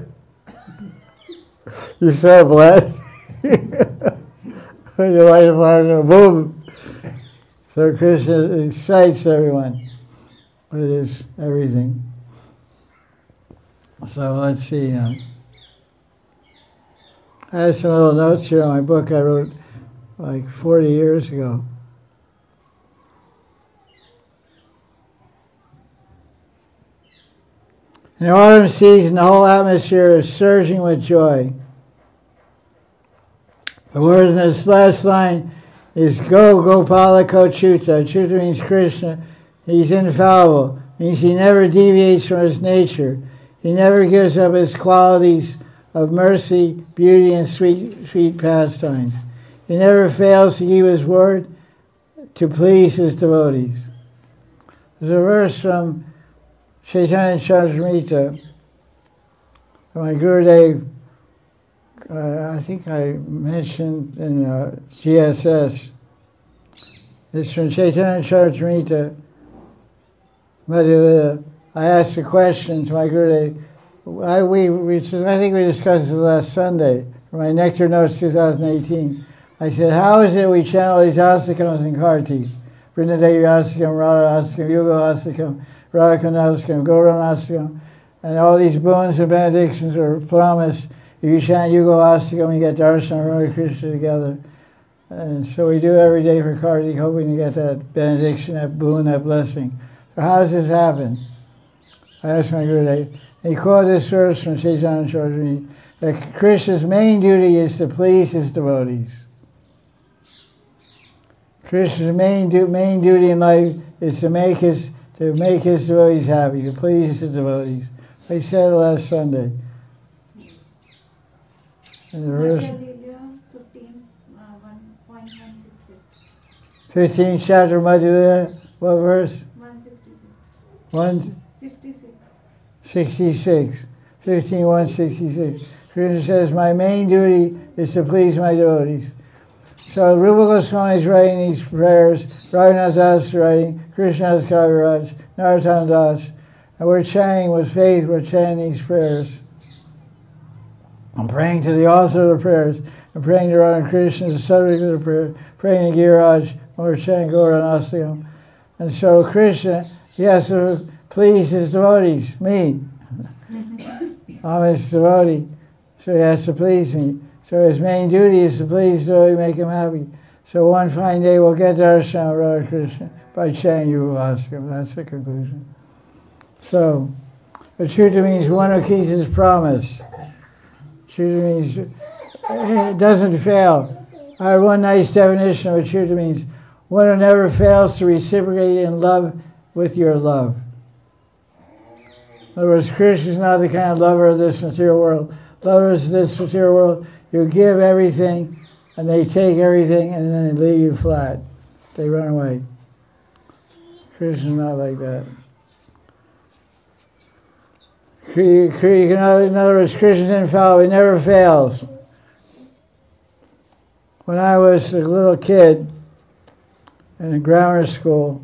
you start blessed. When you light a fire, boom. So Krishna excites everyone with his everything. So let's see now. I have some little notes here on my book I wrote like forty years ago. In the autumn season, the whole atmosphere is surging with joy. The word in this last line is Go Gopala Kochuta. Chuta means Krishna. He's infallible. Means he never deviates from his nature. He never gives up his qualities of mercy, beauty, and sweet, sweet pastimes. He never fails to keep his word to please his devotees. There's a verse from Chaitanya Charitamrita. My Gurudev, uh, I think I mentioned in uh, G S S. It's from Chaitanya Charitamrita. Madhya, I asked a question to my Gurudev. I, we, we, I think we discussed this last Sunday, for my Nectar Notes twenty eighteen. I said, how is it we channel these astakams in Karti? Vrindadevi astakam, Radha astakam, Yuga astakam, Radhakund astakam, Gaurana astakam, and all these boons and benedictions are promised. If you chant Yuga astakam, you get darshan of Radha Krishna together. And so we do every day for Karti, hoping to get that benediction, that boon, that blessing. So how does this happen? I asked my Gurudev. He quoted this verse from Chaitanya Charitamrita that Krishna's main duty is to please his devotees. Krishna's main du- main duty in life is to make his to make his devotees happy, to please his devotees. I said it last Sunday. And the verse, fifteen, uh, one point one six six. fifteenth chapter of Madhya, what verse? one sixty-six. one sixty-six. sixty-six. fifteen, one sixty-six. Krishna says, my main duty is to please my devotees. So Rupa Goswami is writing these prayers, Raghunath Das is writing, Krishnadas Kaviraj, Narottam Das, and we're chanting with faith, we're chanting these prayers. I'm praying to the author of the prayers. I'm praying to Radha Krishna, the subject of the prayer, praying to Giriraj, and we're chanting Gaurana Astakam. And so Krishna, he has to please his devotees, me. I'm his devotee, so he has to please me. So his main duty is to please the devotee, make him happy. So one fine day we'll get darshan of Radha Krishna by chanting Yuga Astakam. That's the conclusion. So, Achyuta means one who keeps his promise. Achyuta means it doesn't fail. I have one nice definition of Achyuta means one who never fails to reciprocate in love with your love. In other words, Krishna is not the kind of lover of this material world. Lovers of this material world, you give everything, and they take everything, and then they leave you flat. They run away. Krishna is not like that. In other words, Krishna is infallible. He never fails. When I was a little kid in a grammar school,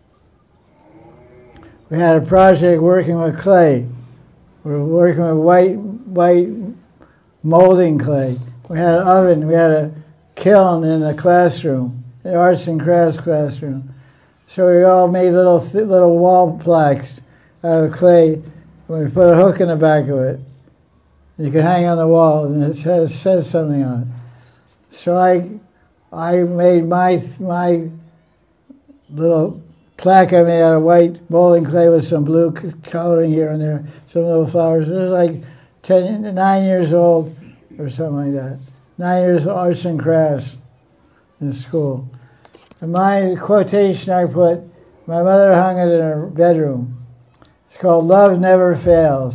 we had a project working with clay. We were working with white, white molding clay. We had an oven. We had a kiln in the classroom, the arts and crafts classroom. So we all made little th- little wall plaques out of clay. We put a hook in the back of it. You could hang on the wall, and it says, says something on it. So I, I made my my little plaque I made out of white molding clay with some blue c- coloring here and there, some little flowers. It was like ten, nine years old or something like that. Nine years of arts and crafts in school. And my quotation I put, my mother hung it in her bedroom. It's called Love Never Fails.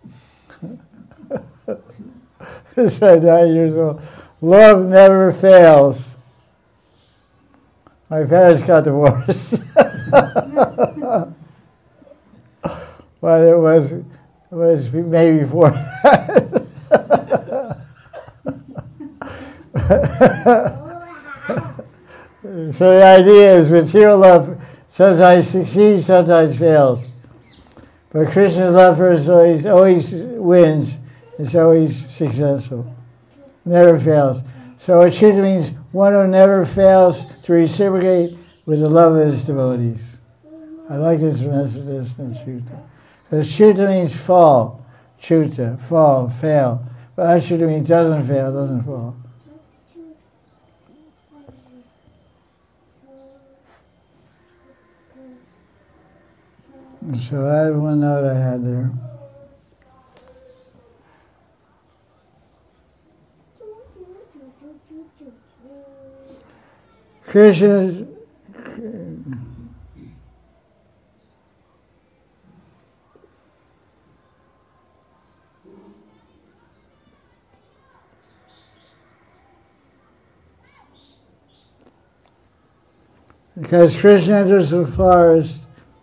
It's like nine years old. Love never fails. My parents got divorced. But it was, it was maybe before that. So the idea is material love sometimes succeeds, sometimes fails. But Krishna's love for us always, always wins. It's always successful. Never fails. So Achyuta means one who never fails to reciprocate with the love of his devotees. I like this message from Achyuta. Because Achyuta means fall. Achyuta, fall, fail. But Achyuta means doesn't fail, doesn't fall. So that's one note I had there. Krishna, because Krishna enters the forest,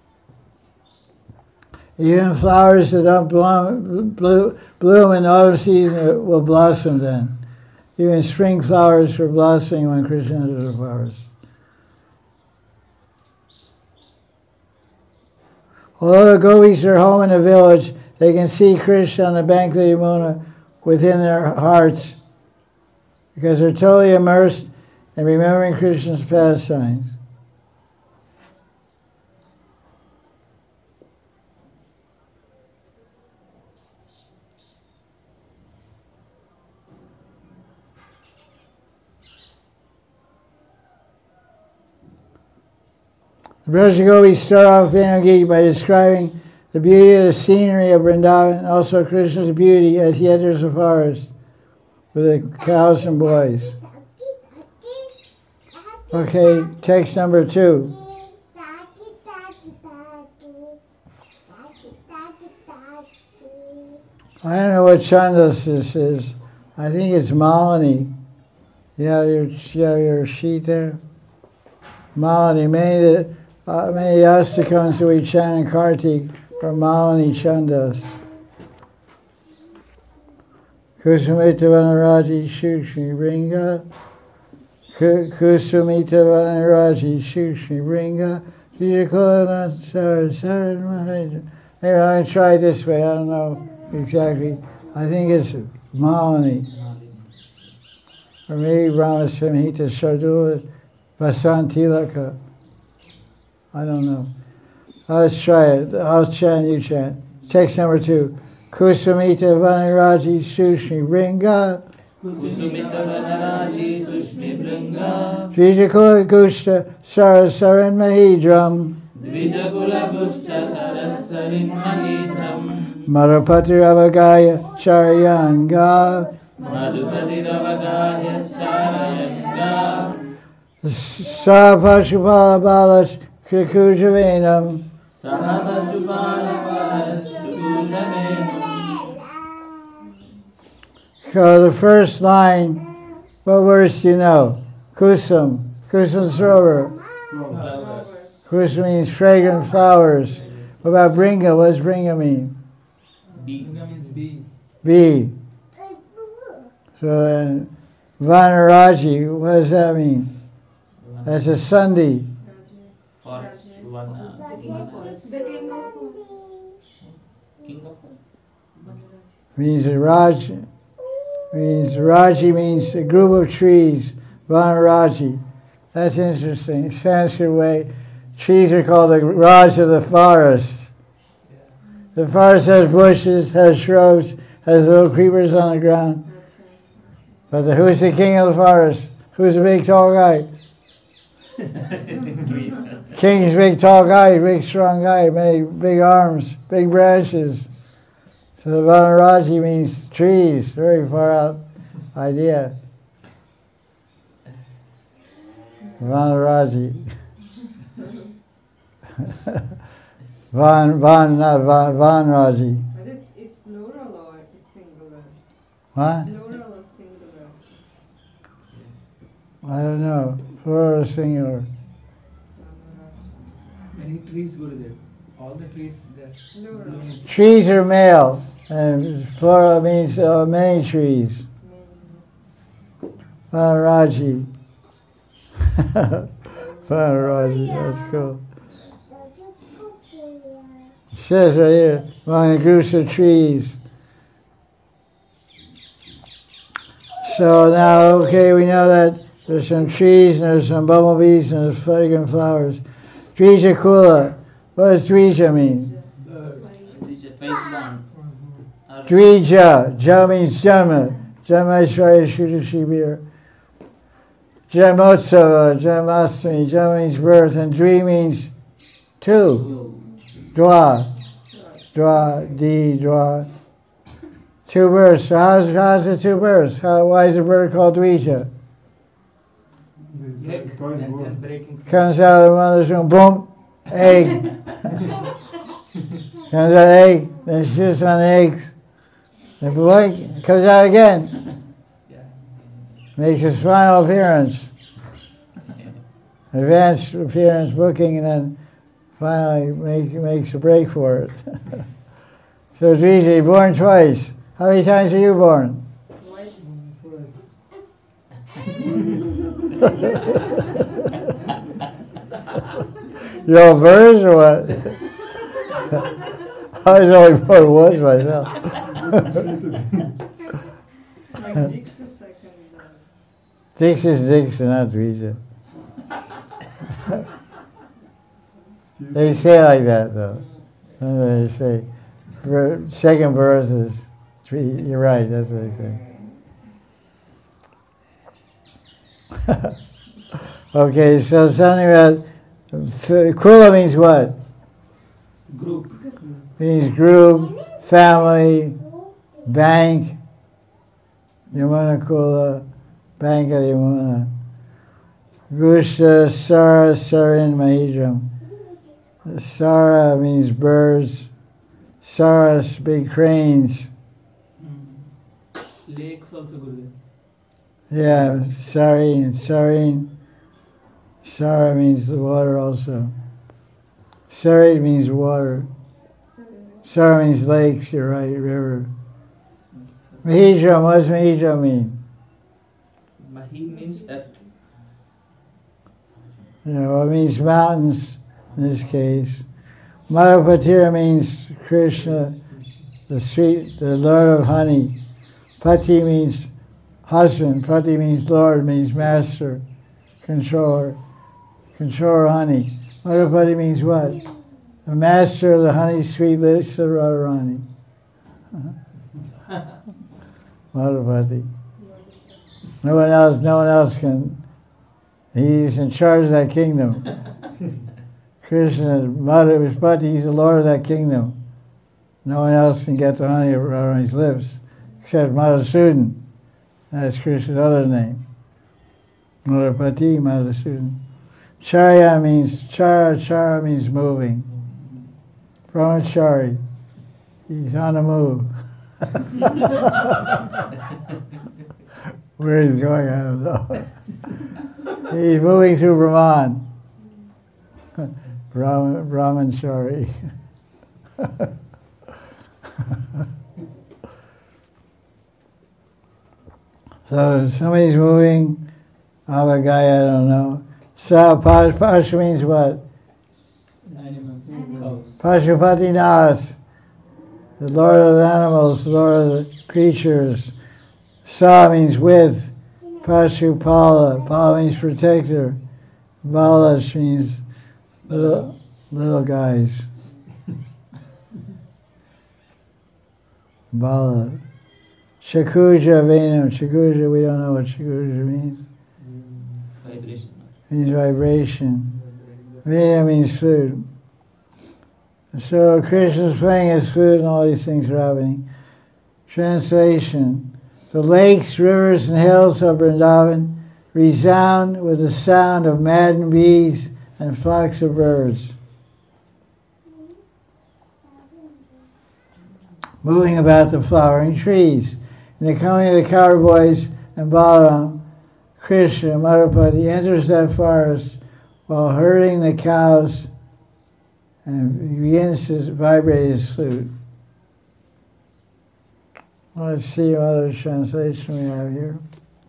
even flowers that don't bloom, bloom in autumn season will blossom then. Even spring flowers were blossoming when Krishna entered the forest. Although the gopis are home in the village, they can see Krishna on the bank of the Yamuna within their hearts because they're totally immersed in remembering Krishna's pastimes. The Braja Gopis start off Venugita by describing the beauty of the scenery of Vrindavan and also Krishna's beauty as he enters the forest with the cows and boys. Okay, text number two. I don't know what chandas this is. I think it's Malini. You have your, you have your sheet there? Malini. Many, uh, many astakams that we chant in Kartik are Malini chandas. Kusumita Vanaraji Shukshmi Ringa. Kusumita Vanaraji Shukshmi Ringa. Vijakulana Sara Sara Mahadra. Maybe I'm going to try it this way. I don't know exactly. I think it's Malini. Or maybe Brahmasamhita Shardula Vasantilaka. I don't know. Let's try it. I'll chant, you chant. Text number two. Kusumita Vanaraji Sushmi Bringa. Kusumita Vanaraji Sushmi Bringa. Dvijakula Gushta Sarasarin Mahidram. Dvijakula Gushta Sarasarin Mahidram. Madhupati Ravagaya Charayanga. Madhupati Ravagaya Charayanga. Sahapashupala Balas Krikujavenam. Sahapashupala Balas Krikujavenam. So the first line, what words do you know? Kusum. Kusum Srovar. Kusum means fragrant flowers. What about Bringa? What does Bringa mean? Bringa means bee. Bee. So then, Vanaraji, what does that mean? That's a Sandhi. Forest, one, uh, The king of forest. The king of forest. king of forest. Means a Raj. Means Raji means a group of trees. Vanaraji. That's interesting. Sanskrit way. Trees are called the Raj of the forest. The forest has bushes, has shrubs, has little creepers on the ground. But the, who's the king of the forest? Who's the big tall guy? Trees. King's big tall guy, big strong guy, many big arms, big branches. So the Vanaraji means trees, very far out idea. Vanaraji. Van, Van, not Van, Vanraji. But it's, it's plural or it's singular? What? Plural or singular? I don't know. Plural or singular? Many trees go there. All the trees there. Plural. Trees are male, and plural means uh, many trees. Vanaraji. Vanaraji, that's cool. It says right here, among the groups of trees. So now, okay, we know that there's some trees and there's some bumblebees and there's fragrant flowers. Dvija Kula. What does Dvija mean? This is twice born. Or Dvija. Ja means Janma. Janma Ishwarya Shuddha Shibir. Janmotsava. Janmastami. Jan means birth. And Dvi means two. Dwa. Dwa. Di. Dwa. Two births. So how's, how's the two births? How, why is the bird called Dvija? The egg toys and go. then breaking. Comes out of the mother's womb, boom, egg. Comes out egg, then sits on the eggs. The boy comes out again, Yeah. makes his final appearance. Advanced appearance booking, and then finally make, makes a break for it. So it's easy, born twice. How many times were you born? Twice. You're all birds or what? I was only born once myself. Like Diksha second does. Diksha's Diksha, not Dvija. They say like that though. They say bir- second birth is three. You're right. That's what they say. Okay, so something about Kula means what? Group. Means group, family, bank. Yamuna Kula, Bank of Yamuna. Gusha, Sara, Sarin, Mahidram. Sara means birds. Saras, big cranes. Mm. Lakes also Gurudev. Yeah, Sarin, Sarin. Sara means the water also. Sarin means water. Sara means lakes, you're right, river. Mahidram, what does Mahidram mean? Mahi means earth. Yeah, well, it means mountains in this case. Madhupatira means Krishna, the sweet, the Lord of honey. Pati means husband. Pati means Lord, means master, controller, controller of honey. Madhupati means what? The master of the honey sweet lips of Radharani. Madhupati. No one else, no one else can. He's in charge of that kingdom. Krishna, Madhupati, he's the Lord of that kingdom. No one else can get the honey of Radharani's lips except Madhusudan. That's Krishna's other name. Madhupati, Madhusudan. Charya means, chara, chara means moving. Brahmachari, he's on the move. Where he's going, I don't know. He's moving through Brahman. Brahman, Brahmachari. So somebody's moving, other guy, I don't know. Sa Pash, Pash means what? Animals. Cows. Pashupatinath, the Lord of the animals, the Lord of the creatures. Sa means with. Pashupala, Pala means protector. Balash means little, little guys. Bala. Shakuja Venam. Shakuja, we don't know what Shakuja means. Vibration. Means vibration. Venam means food. So Krishna's playing his food and all these things are happening. Translation. The lakes, rivers, and hills of Vrindavan resound with the sound of maddened bees and flocks of birds. Moving about the flowering trees. In the coming of the cowboys and Balaram, Krishna, Madhupati, enters that forest while herding the cows and he begins to vibrate his flute. Let's see what other translation we have here.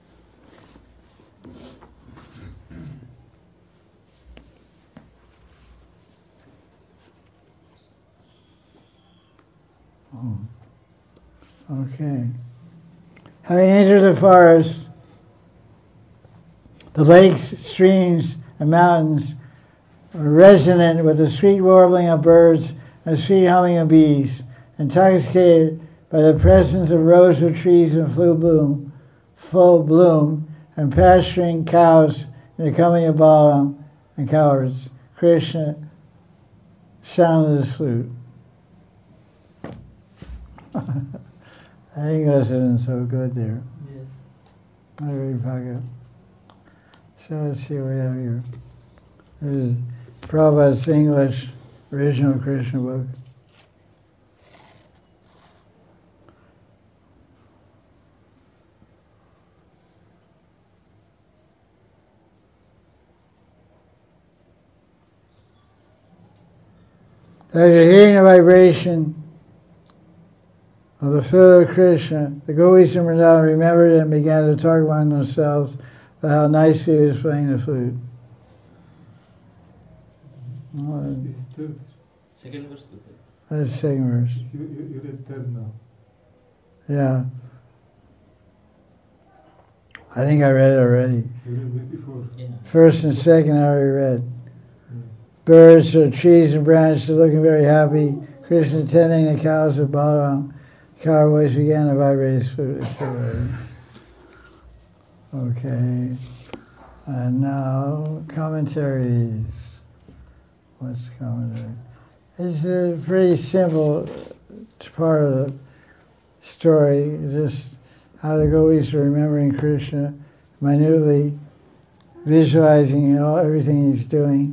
Oh. Okay. Having entered the forest, the lakes, streams, and mountains are resonant with the sweet warbling of birds and sweet humming of bees, intoxicated by the presence of rosewood trees in full bloom, full bloom, and pasturing cows in the coming of Balaram and cowards. Krishna sounded his flute. English isn't so good there. Yes. I read Bhagavad. So let's see what we have here. This is Prabhupada's English original Krishna book. After hearing the vibration of the flute of Krishna, the gopis in Vrindavan remembered and began to talk among themselves about how nicely he was playing the flute. Well, This is third. Second verse. Guru. that's the second verse. You, you, you read third now. Yeah. I think I read it already. You read it before. Yeah. First and second I already read. Yeah. Birds, or trees and branches looking very happy. Krishna tending the cows of Balaram. The cowboys began to vibrate his flute. Okay. And now commentaries. What's commentary? It's a pretty simple part of the story, just how the gopis are remembering Krishna, minutely visualizing all, everything he's doing.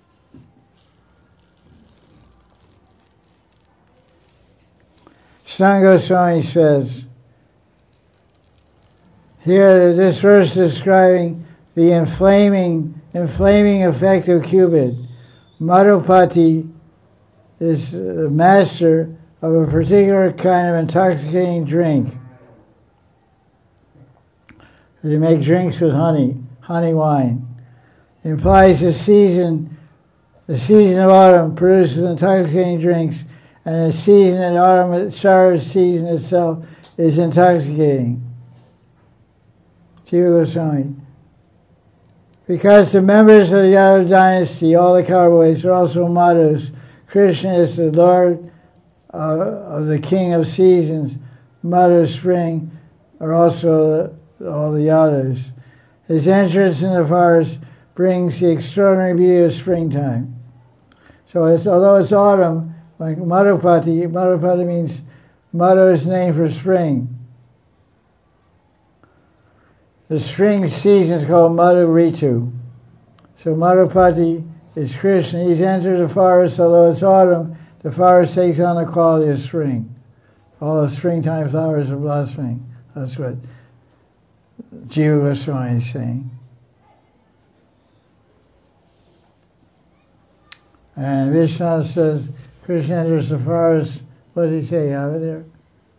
Sanatana Goswami says, here this verse is describing the inflaming, inflaming effect of Cupid. Madhupati is the master of a particular kind of intoxicating drink. They make drinks with honey, honey wine. It implies the season, the season of autumn produces intoxicating drinks, and the season in autumn, the sour season itself, is intoxicating. Jiva Goswami. Because the members of the Yadav dynasty, all the cowboys, are also Madhus. Krishna is the Lord uh, of the King of Seasons. Madhu Spring are also the, all the Yadavs. His entrance in the forest brings the extraordinary beauty of springtime. So it's, although it's autumn, like Madhupati, Madhupati means Madhu is name for spring. The spring season is called Madhu Ritu. So Madhupati is Krishna. He's entered the forest, although it's autumn, the forest takes on the quality of spring. All the springtime flowers are blossoming. That's what Jiva Goswami is saying. And Vishnu says, Krishna enters the forest. What did he say? You have it there?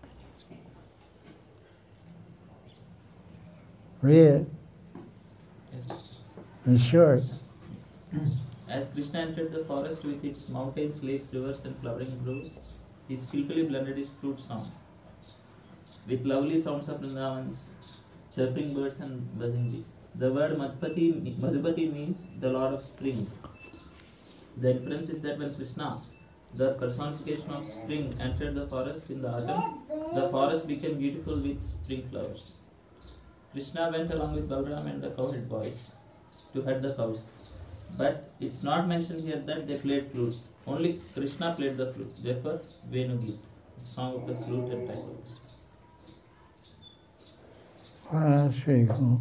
Read it. Yes. In short. As Krishna entered the forest with its mountains, lakes, rivers, and flowering groves, he skillfully blended his flute song with lovely sounds of Vrindavans, chirping birds, and buzzing bees. The word Madhupati, Madhupati means the Lord of Spring. The inference is that when Krishna, the personification of spring, entered the forest in the autumn, the forest became beautiful with spring flowers. Krishna went along with Balaram and the cowherd boys to herd the cows. But it's not mentioned here that they played flutes. Only Krishna played the flute. Therefore, Venugit, the song of the flute and pipers. Wow, that's pretty cool.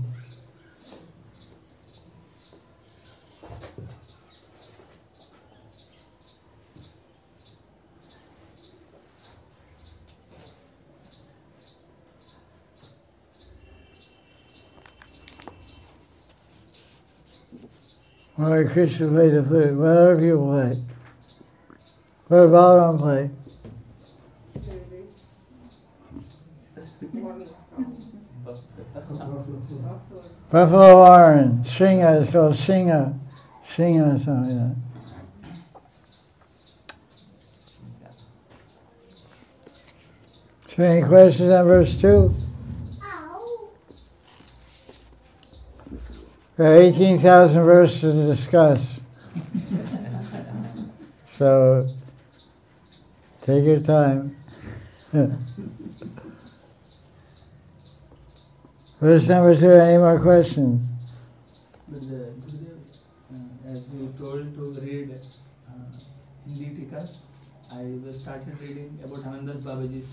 Why Krishna played the flute? What other people play? What did Balaram play? Buffalo horn, Shinga, it's called Shinga. Shinga, something like that. So any questions on verse two? There are eighteen thousand verses to discuss. So, take your time. Verse number two, any more questions? But the Gurudev, uh, as you told to read uh, Hindi Tikas, I was started reading about Anandas Babaji's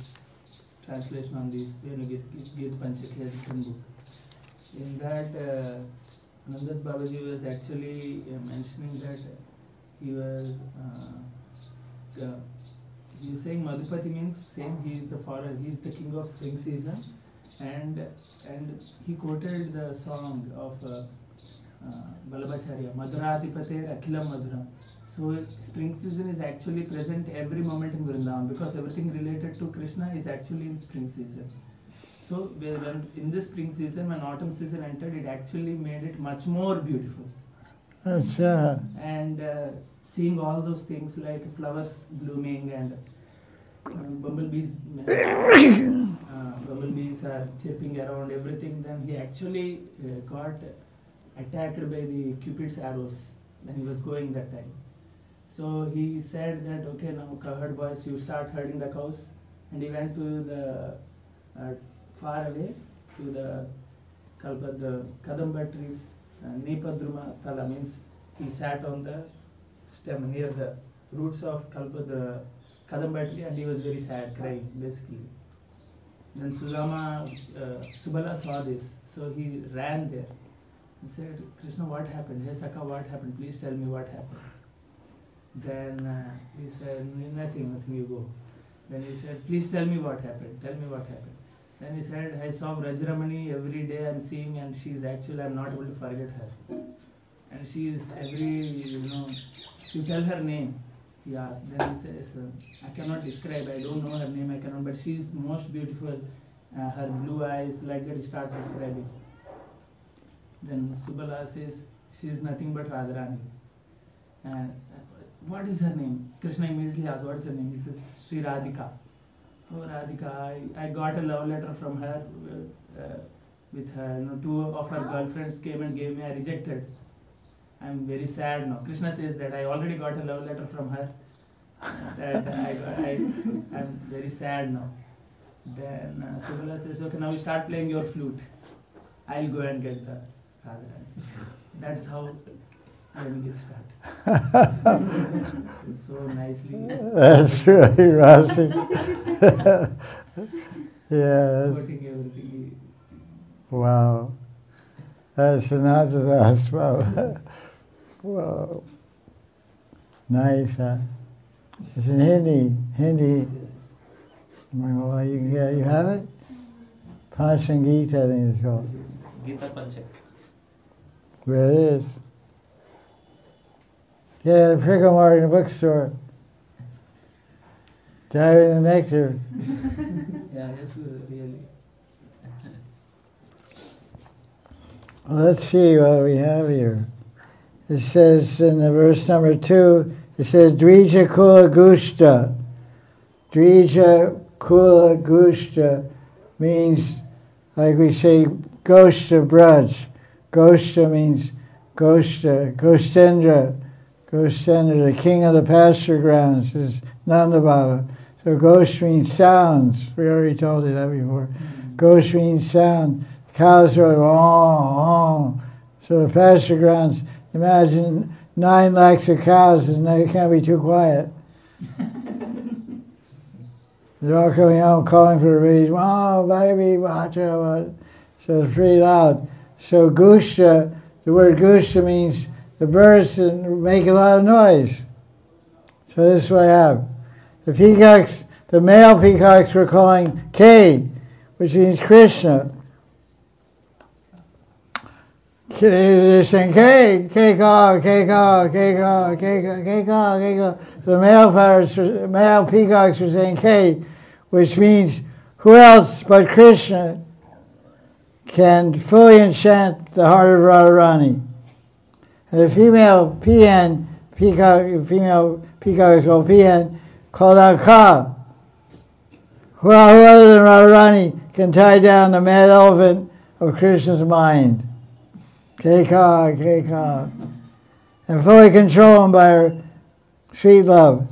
translation on this Venugit Git Panchakya book. In that, uh, Anandas Babaji was actually uh, mentioning that he was uh, uh, he was saying Madhupati means same, he is the foreign, he is the king of spring season, and and he quoted the song of uh, uh, Vallabhacharya, Madhuradhipater Akhilam Madhuram. So spring season is actually present every moment in Vrindavan because everything related to Krishna is actually in spring season. So when in this spring season, when autumn season entered, it actually made it much more beautiful. That's right. And uh, seeing all those things like flowers blooming and uh, bumblebees, uh, bumblebees are chirping around everything, then he actually uh, got attacked by the Cupid's arrows when he was going that time. So he said that, okay, now cowherd boys, you start herding the cows. And he went to the uh, far away to the Kalpa, the Kadamba trees, uh, Nepadruma Tala means he sat on the stem near the roots of Kalpa, the Kadamba tree, and he was very sad, crying basically. Then Sudama, uh, Subala saw this, so he ran there and said, Krishna, what happened? Hey Saka, what happened? Please tell me what happened. Then uh, he said, nothing, nothing, you go. Then he said, please tell me what happened, tell me what happened. Then he said, I saw Vrajramani every day I'm seeing, and she is actually, I'm not able to forget her. And she is every, you know, you tell her name. He asked. Then he says, I cannot describe, I don't know her name, I cannot, but she is most beautiful. Uh, her blue eyes, like that he starts describing. Then Subala says, she is nothing but Radharani. And uh, what is her name? Krishna immediately asks, what is her name? He says, Sri Radhika. Oh, Radhika, I, I got a love letter from her uh, uh, with her, you know, two of her girlfriends came and gave me, I rejected. I'm very sad now. Krishna says that I already got a love letter from her. That I, I, I'm very sad now. Then uh, Subala says, okay, now you start playing your flute. I'll go and get the Radharani. That's how when we get started. So nicely. That's really Rasi. Yes. Quoting everything. Wow. That's another Dasma. Wow. Nice, huh? It's in Hindi. Hindi. Well, you, yeah, you have it? Panchangita, I think it's called. Gita Panchak. Where it is. Yeah, the Prickle Mart in the bookstore. Diving the nectar. Yeah, that's really. Well, let's see what we have here. It says in the verse number two, it says Dvija Kula Gushta. Dvija Kula Gushta means, like we say, Goshta Braj. Goshta means Goshta, Goshtendra. Goshtendra, the king of the pasture grounds, is Nanda Baba. So Ghosh means sounds. We already told you that before. Ghosh means sound. Cows are oh, oh. So the pasture grounds, imagine nine lakhs of cows and they can't be too quiet. They're all coming out calling for the babies. Oh, baby, watch out. So it's pretty loud. So Gushta, the word Gushta means the birds make a lot of noise. So this is what I have. The peacocks, the male peacocks were calling K, which means Krishna. They're saying K, K caw, K caw, K caw, K caw, K caw, K caw. The male parrots, male peacocks were saying K, which means who else but Krishna can fully enchant the heart of Radharani. And the female peahen, peacock, female peacock is called peahen, called out Ka. Who, who other than Radharani can tie down the mad elephant of Krishna's mind? K-Ka, K-Ka. And fully control him by her sweet love.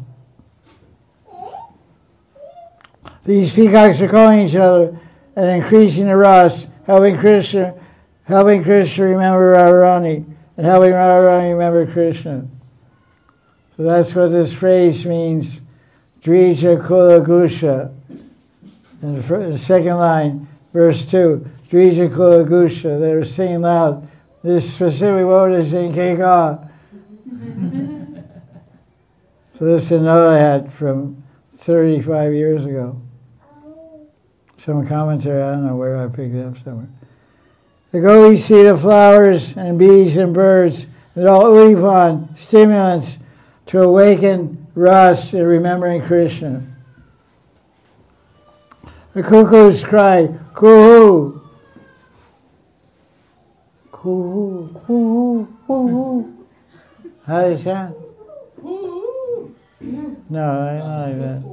These peacocks are calling each other and increasing the ras, helping Krishna, helping Krishna remember Radharani, and helping Radharani remember Krishna. So that's what this phrase means, Dvija Kula Gusha. And the second line, verse two, Dvija Kula Gusha, they were singing loud, This specific word is in Keka. So this is another I had from thirty-five years ago. Some commentary, I don't know where I picked it up somewhere. The gopis see the flowers and bees and birds and all udipan, stimulants to awaken Ras in remembering Krishna. The cuckoos cry, kuhu, kuhu, kuhu, kuhu. How do you sound? No, I don't like that.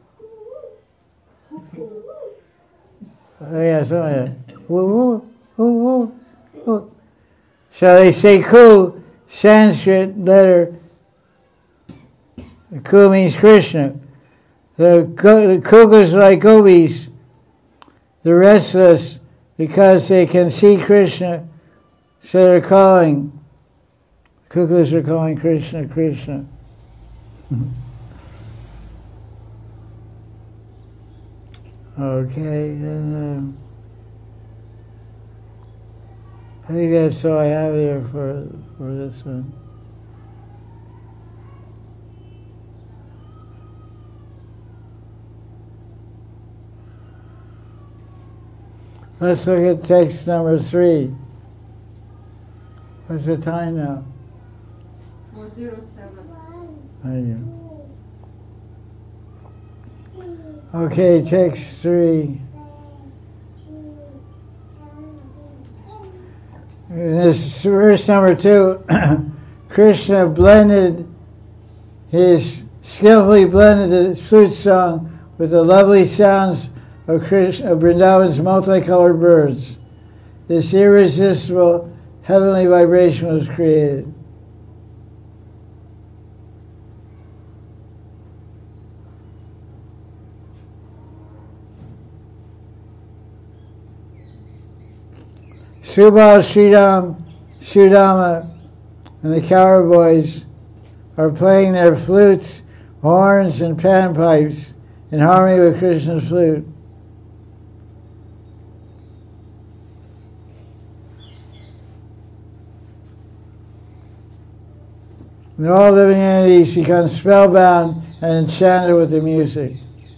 Oh yeah, something like that. Woo, woo, woo, woo. So they say ku, Sanskrit letter. Ku means Krishna. The, the cuckoos like gopis, they're restless because they can see Krishna, so they're calling. Cuckoos are calling Krishna, Krishna. Okay, and um, I think that's all I have here for for this one. Let's look at text number three. What's the time now? four oh seven. Thank you. Okay, text three. In this verse number two, Krishna blended his, skillfully blended the flute song with the lovely sounds of Krishna, of Vrindavan's multicolored birds. This irresistible heavenly vibration was created. Subal, Sridham, Sudama, and the Kaur boys are playing their flutes, horns, and panpipes in harmony with Krishna's flute. And all living entities become spellbound and enchanted with the music.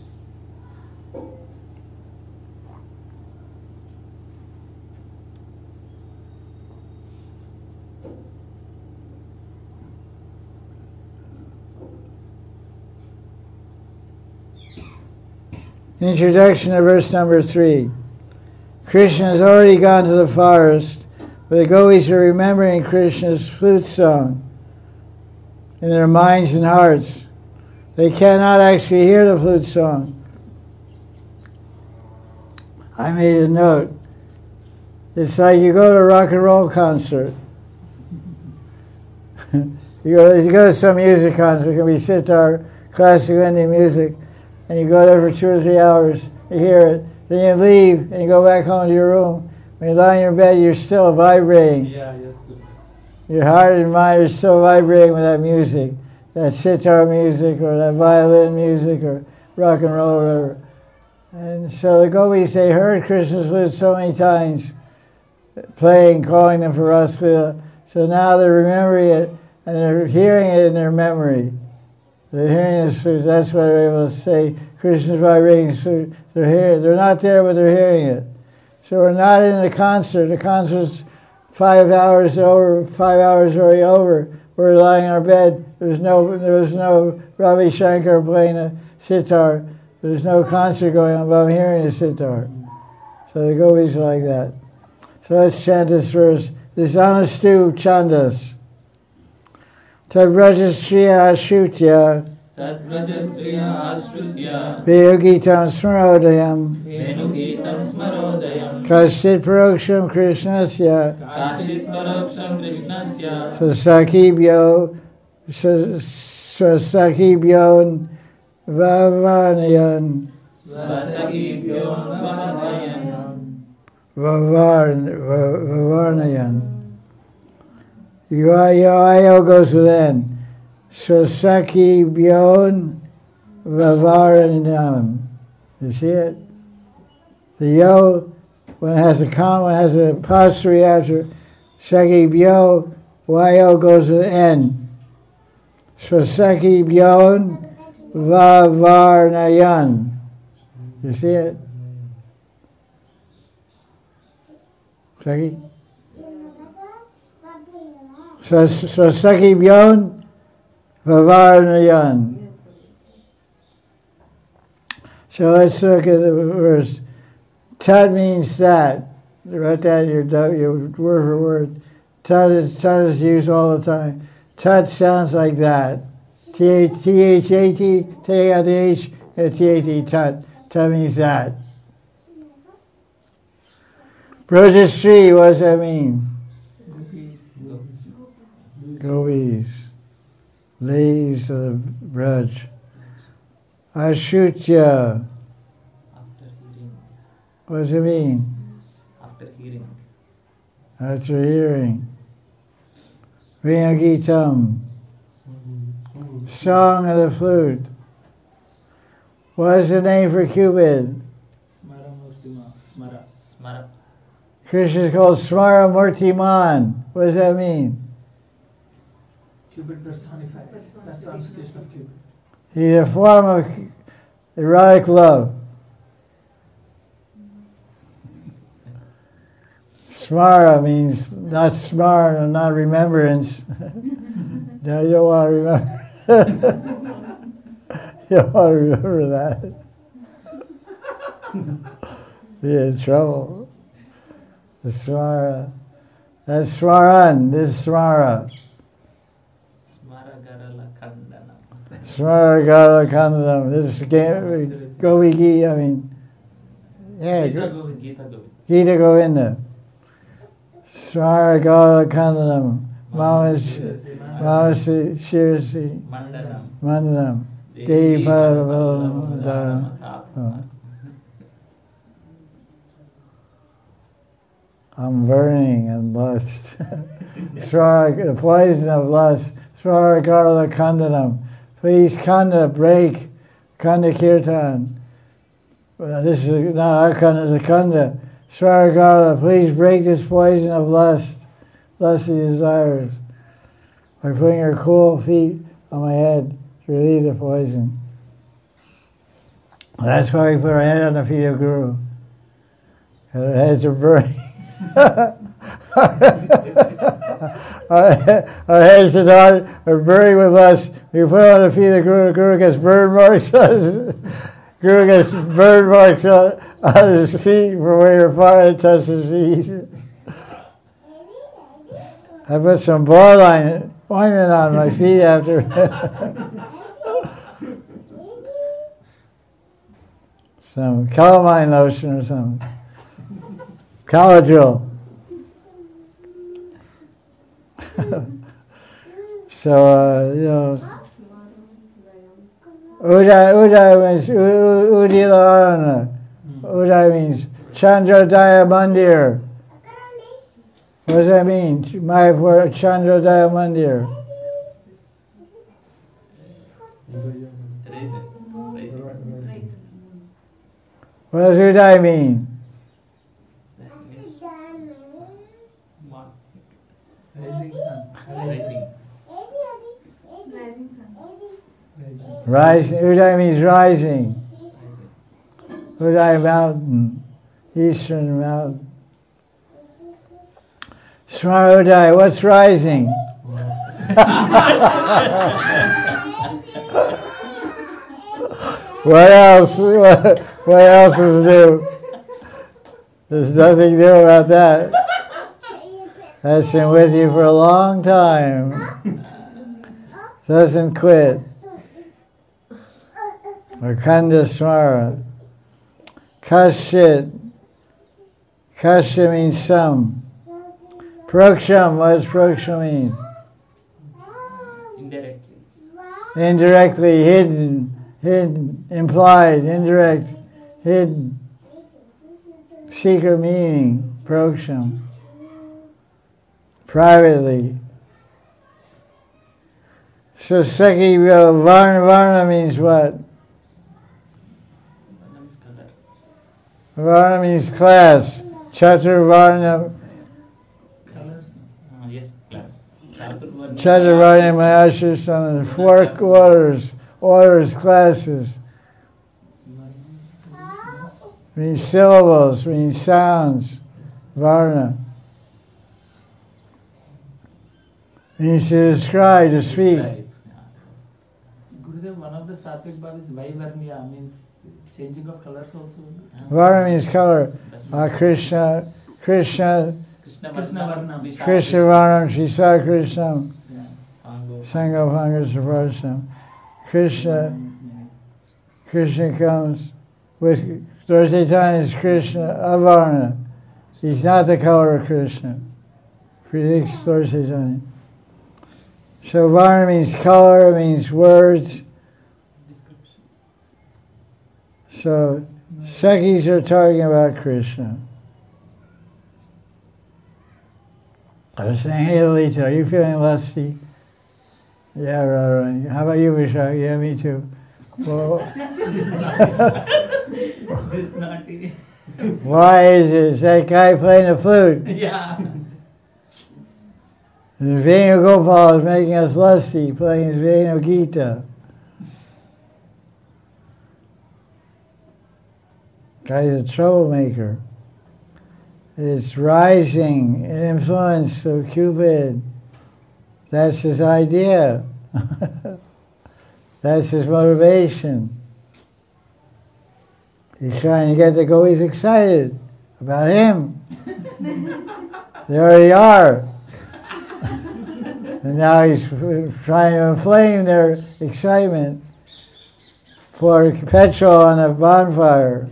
Introduction to verse number three. Krishna has already gone to the forest, but the gopis are remembering Krishna's flute song in their minds and hearts. They cannot actually hear the flute song. I made a note. It's like you go to a rock and roll concert. you, go, you go to some music concert, it can be sitar, classical Indian music, and you go there for two or three hours, you hear it, then you leave and you go back home to your room. When you lie in your bed, you're still vibrating. Yeah, yes, good. Your heart and mind are still vibrating with that music, that sitar music or that violin music or rock and roll or whatever. And so the gopis, they heard Krishna's flute so many times, playing, calling them for Raslila. So now they're remembering it and they're hearing it in their memory. They're hearing this flute. That's why they're able to say Krishna's vibrating flute. They're hearing. They're not there, but they're hearing it. So we're not in the concert. The concert's five hours over. Five hours already over. We're lying in our bed. There's no. There was no Ravi Shankar playing a sitar. There's no concert going on, but I'm hearing a sitar. So the gopis are like that. So let's chant this verse. This Anastu Chandas. Tad Rajastriya Ashrutya Tatrajastriya Ashrutya Venugitam Smarodayam Venugitam Smarodayam Kasit Paroksham Krishnasya Kasit Paroksham Krishnasya Sasakibyo Sasakibyo Vavanayan Svasakibhyo Vahanayan Vavarnayan. Yo goes with N. Sasaki Byon Vavaranam. You see it? The yo, when it has a comma, has a apostrophe after, Sakibyo, Y-O goes to the N. So Sakibyon Vavarnayan. You see it? Saki? So, so Sakibyon Vavarnayan. So let's look at the verse. Tat means that. Write that in your, your word for word. Tat is, tat is used all the time. Tat sounds like that. T H A T, take out the H, T A T, tat. Tat means that. Brajastri, what does that mean? Gopis. Ladies of the Braj. Ashutya. After hearing. What does it mean? After hearing. After hearing. Vinagitam. Song of the flute. What is the name for Cupid? Smara Murtima. Smara. Smara. Krishna is called Smara Murtiman. What does that mean? Cupid personified. Personification of Cupid. He's a form of erotic love. Smara means not smart, not remembrance. No, you don't want to remember. You don't want to remember that. Be in trouble. The Smara. That's Smaran. This is Smara. Smaragarala Kandana. Smaragara Kandam. This is Govi Gita, I mean. Yeah, Gita Go- Govind. Gita Govind. Gita Govinda. Smaragara Kandam. Mama Shirasi Mandanam. Mandanam. Devi Paravalam Dharam. I'm burning and lust. Swara, the poison of lust. Swaragara Kandanam. Please, Kanda, break. Kanda Kirtan. Well, this is not Akanda, it's a Kanda. Swaragara, please break this poison of lust. Lusty desires. By putting your cool feet on my head to relieve the poison. That's why we put our head on the feet of Guru. And our heads are burning. our, our heads and heart are burning with lust. We put on the feet of Guru. Guru gets burn marks on his, Guru gets burn marks on, on his feet from where your fire touches his feet. I put some borderline ointment on my feet after. Some calamine lotion or something. Caladril. So, uh, you know, Uday, Uday means Udilarana. Uday means Chandrodaya Mandir. What does that mean? Mayapur Chandrodaya Mandir. Raising. Raising. What does Uday mean? That means mark. Rising sun. Rising. Rising sun. Rising. Uday means rising. Rising. Uday mountain. Eastern mountain. Smarodai, what's rising? What else? What, what else is new? There's nothing new about that. That's been with you for a long time. Doesn't quit. Akanda Smara. Kashit. Kasha means some. Proksham, what does proksham mean? Indirectly. Indirectly, hidden, hidden, implied, indirect, hidden, secret meaning, proksham. Privately. So Seki Varna, Varna means what? Varna means color. Varna means class. Chatur Varna, Colors. Chaturvarnya Chaturvarnya Mayashasana, four orders, orders, classes. Means syllables, means sounds, varna. Means to describe, to speak. Describe. Gurudev, one of the Sattvic bhav is Vaivarnya, means changing of colors also. Varna means color. Uh, Krishna, Krishna, Krishna Krishna Varnam, Varnam. Vishal Krishna Varnam, Shisa Krishna, Yeah. Sango. Sangha Pangasarvarsam. Krishna, Krishna comes with, Lord Chaitanya is Krishna, Avarna. He's not the color of Krishna. Predicts Lord Chaitanya. So Varna means color, means words. Description. So Sakhis are talking about Krishna. I was saying, hey Lita, are you feeling lusty? Yeah, right, right. How about you, Vishak? Yeah, me too. Well, This naughty. why is it? Is that guy playing the flute? Yeah. And Venugopal is making us lusty, playing his Venu Gita. Guy's a troublemaker. It's rising influence of Cupid. That's his idea. That's his motivation. He's trying to get the gopis excited about him. They already are. And now he's trying to inflame their excitement, pour petrol on a bonfire.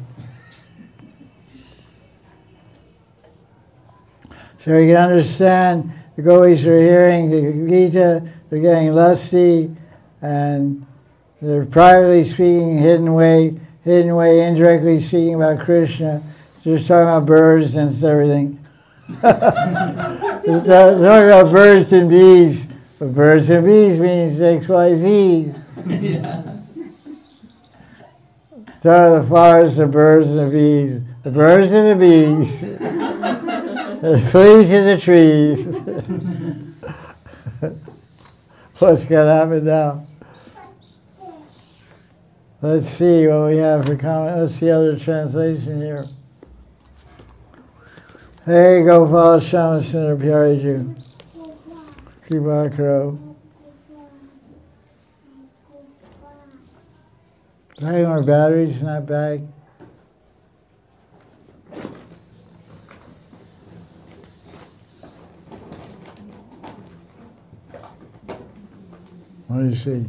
So you can understand the gopis are hearing the Gita, they're getting lusty, and they're privately speaking hidden way, hidden way, indirectly speaking about Krishna, just talking about birds and everything. They're talking about birds and bees. But birds and bees means X, Y, Z. Yeah. So the forest, the birds and the bees. The birds and the bees. The fleas and the trees. What's going to happen now? Let's see what we have for comment. Let's see other translation here. Hey, Gopal Shama Sundar Pyare Ji. Kripa Karo. Do I have more batteries in that bag? What do you see?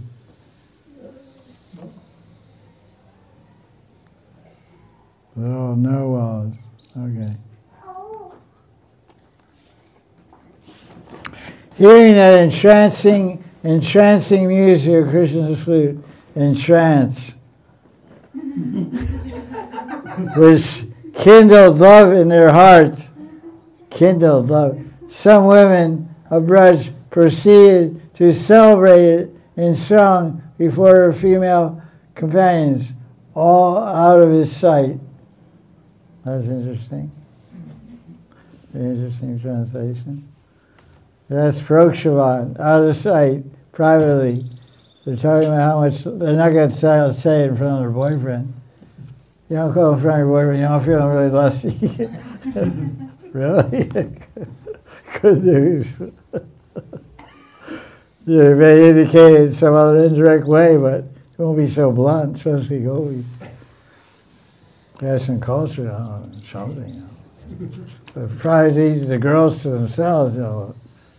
They're all narwhals. Okay. Hearing that entrancing, entrancing music of Krishna's flute, entrance, which kindled love in their hearts, kindled love. Some women of Braj proceeded to celebrate it in song before her female companions, all out of his sight. That's interesting. Very interesting translation. That's Prokshavan, out of sight, privately. They're talking about how much, they're not going to say it in front of their boyfriend. You don't go in front of your boyfriend, you don't feel really lusty. Really? Good news. You may indicate it in some other indirect way, but it won't be so blunt, especially gopis. There's some culture on something. You know. But probably the girls to themselves, you know.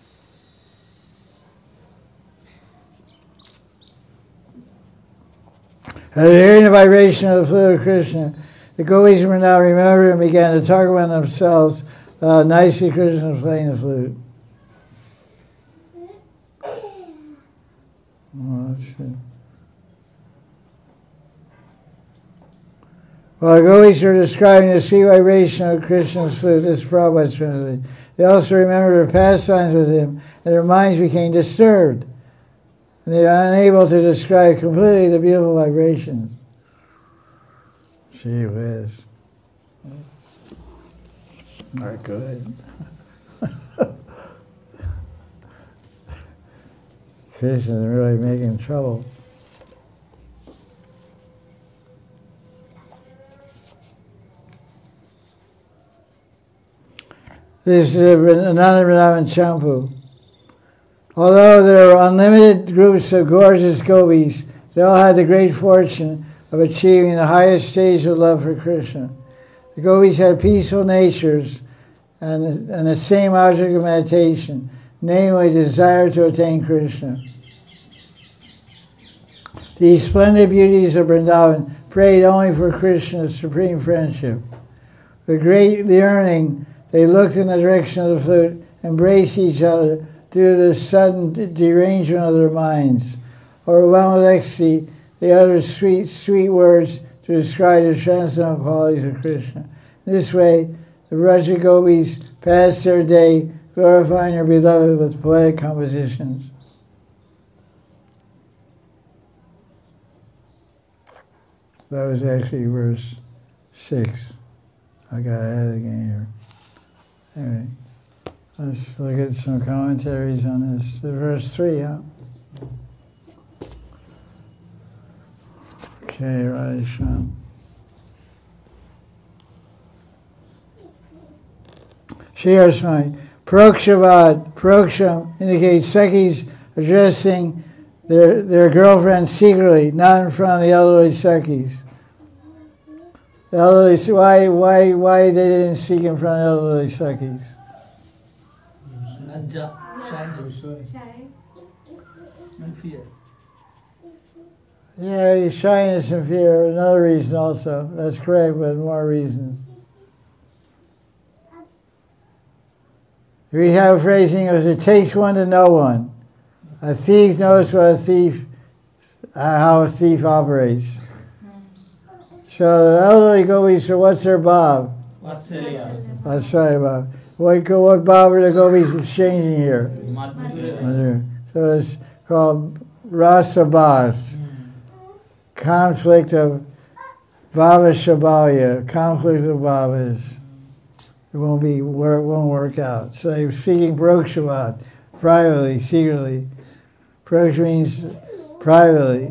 At hearing the vibration of the flute of Krishna, the gopis were now remembered and began to talk about themselves. Uh, nicely Krishna was playing the flute. Oh, let's see. While the gopis were describing the sweet vibration of Krishna's flute, this is Prabhupada's translation, they also remembered their pastimes with him, and their minds became disturbed. And they are unable to describe completely the beautiful vibrations. Gee whiz. Not good. Krishna is really making trouble. This is Ananda Vrindavan Champu. Although there were unlimited groups of gorgeous gopis, they all had the great fortune of achieving the highest stage of love for Krishna. The gopis had peaceful natures and, and the same object of meditation, namely desire to attain Krishna. These splendid beauties of Vrindavan prayed only for Krishna's supreme friendship. With great yearning, they looked in the direction of the flute, embraced each other due to the sudden derangement of their minds. Overwhelmed with ecstasy, they uttered sweet, sweet words to describe the transcendental qualities of Krishna. This way, the Vraja Gopis passed their day glorifying their beloved with poetic compositions. That was actually verse six. I got ahead again here. Anyway, let's look at some commentaries on this. Verse three, huh? Okay, Radhesham. Shiyasmai. Prokshavad. Proksham indicates Sakhis addressing their, their girlfriends secretly, not in front of the elderly Sakhis. The elderly, why, why, why they didn't speak in front of elderly Sakhis? Lajja, shyness, Shy. and fear. Yeah, shyness and fear, another reason also. That's correct, but more reasons. We have a phrasing as it takes one to know one. A thief knows what a thief, uh, how a thief operates. So the elderly gopis, so what's their bob? Vatsalya. That's right, bob. What, go- what bob are the gopis exchanging here? Madhurya. Mother. So it's called rasa bhas, conflict of bhava shabhalya, conflict of bhavas. It won't be, work, won't work out. So they were speaking Prokshavad, privately, secretly. Proksh means privately.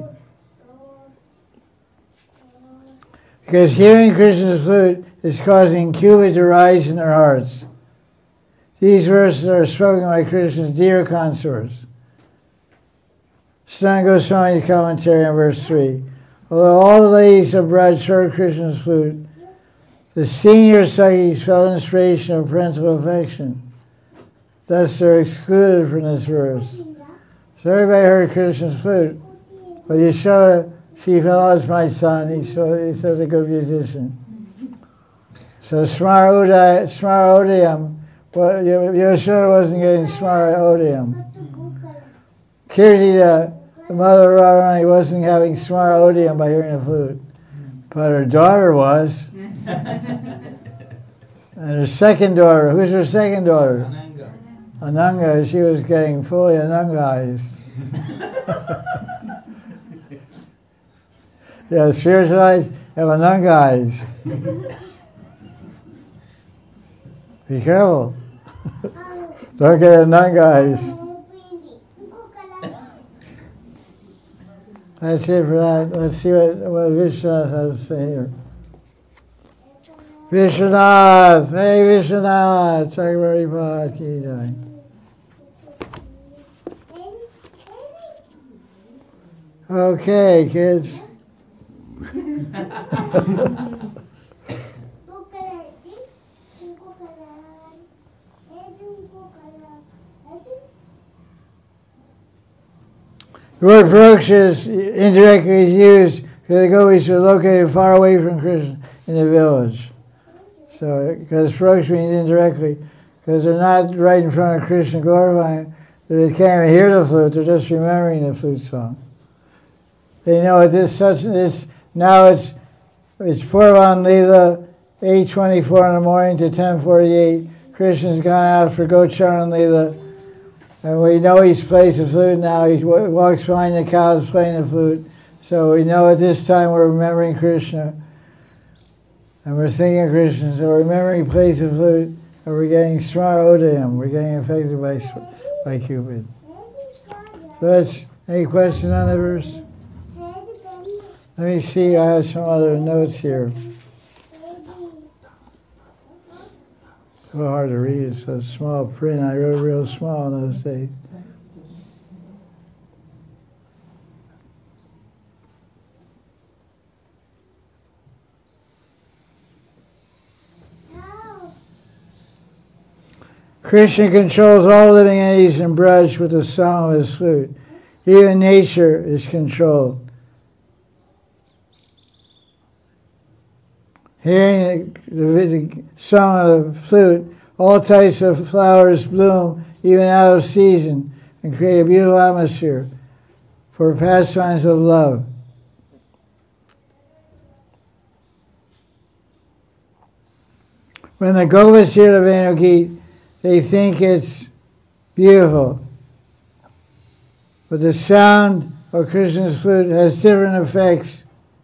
Because hearing Krishna's flute is causing Cupid to rise in their hearts. These verses are spoken by Krishna's dear consorts. Sanatana Goswami's commentary on verse three. Although all the ladies of Braj heard Krishna's flute, the senior Sakhis felt inspiration of parental affection. Thus they're excluded from this verse. So everybody heard Krishna's flute, but Yashoda, she felt, oh, it's my son, he's, so, he's such a good musician. So Smara Udaya, Smara Udayam, well, Yashoda wasn't getting Smara Udayam. Kirti, the, the mother of Radharani, wasn't having Smara Udayam by hearing the flute, but her daughter was. And her second daughter, who's her second daughter? Ananga. Ananga, she was getting fully Anangized. Yeah, spiritual eyes have Anangized. Be careful. Don't get Anangized. That's it for that. Let's see what, what Vishwanath has to say here. Vishwanath, hey Vishwanath, Chakravarti Pad Ki Jai. Okay, kids. The word Proksh is indirectly used because the gopis are located far away from Krishna in the village. So, because Proksh means indirectly, because they're not right in front of Krishna glorifying, they can't even hear the flute, they're just remembering the flute song. They know at this such this now it's it's Purvan Leela, eight twenty-four in the morning to ten forty-eight. Krishna's gone out for Gocharan Leela, and we know he's plays the flute now. He walks behind the cows playing the flute, so we know at this time we're remembering Krishna, and we're singing Krishna. So we're remembering he plays the flute, and we're getting Smara Udayam. We're getting affected by by Cupid. So So that's, any question on the verse? Let me see, I have some other notes here. It's a little hard to read, it's a small print. I wrote real small in those days. Krishna controls all living entities in Braj with the song of his flute. Even nature is controlled. Hearing the, the, the song of the flute, all types of flowers bloom even out of season and create a beautiful atmosphere for pastimes of love. When the Govas hear the Venugit, they think it's beautiful. But the sound of Krishna's flute has different effects.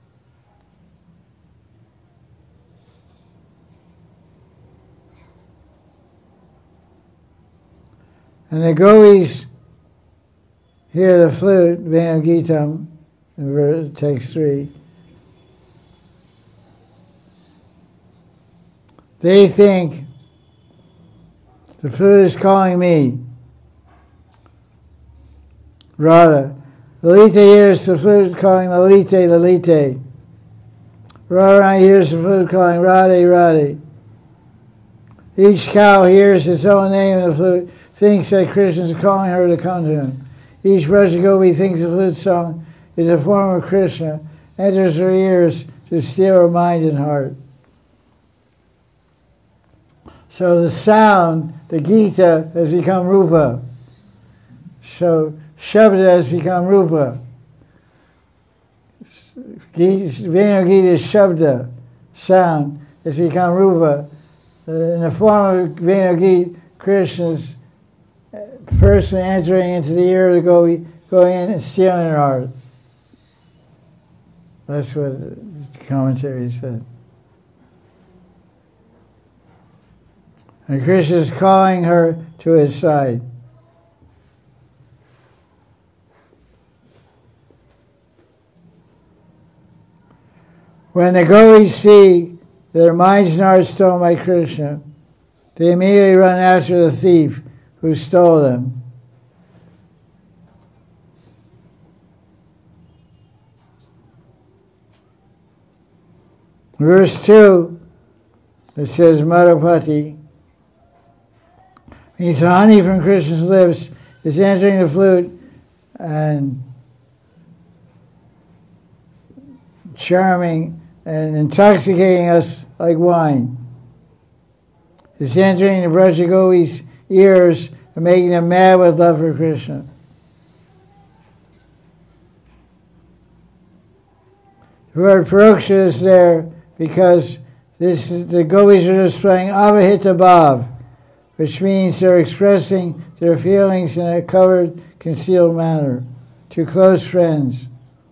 And the Gopis hear the flute, Venugitam, in verse, text three. They think, the flute is calling me. Radha. Lalita hears the flute calling Lalite, Lalite. Radha hears the flute calling Radhe, Radhe. Each cow hears its own name in the flute, thinks that Krishna is calling her to come to him. Each Brajagopi thinks the flute song is a form of Krishna, enters her ears to steal her mind and heart. So the sound, the Gita, has become Rupa. So Shabda has become Rupa. Venugita is Shabda, sound, has become Rupa. In the form of Venugita, Krishna's person entering into the ear of the Gopi, going in and stealing her heart. That's what the commentary said. And Krishna is calling her to his side. When the Gopis see that their minds and hearts stolen by Krishna, they immediately run after the thief who stole them. Verse two, it says, Madhupati, means honey from Krishna's lips is entering the flute and charming and intoxicating us like wine. It's entering the Brajagopi's ears and making them mad with love for Krishna. The word paroksha is there because this, the Gopis are displaying avahita bhav, which means they're expressing their feelings in a covered, concealed manner to close friends.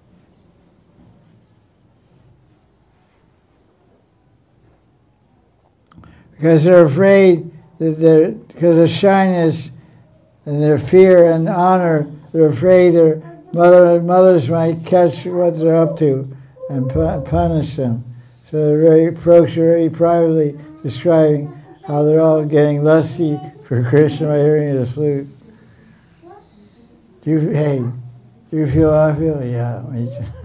Because they're afraid that they're, because of shyness and their fear and honor, they're afraid their mother, mothers might catch what they're up to and pu- punish them. So they're very, folks are very privately describing how they're all getting lusty for Krishna by hearing the flute. Do you, hey, do you feel how I feel? Yeah, me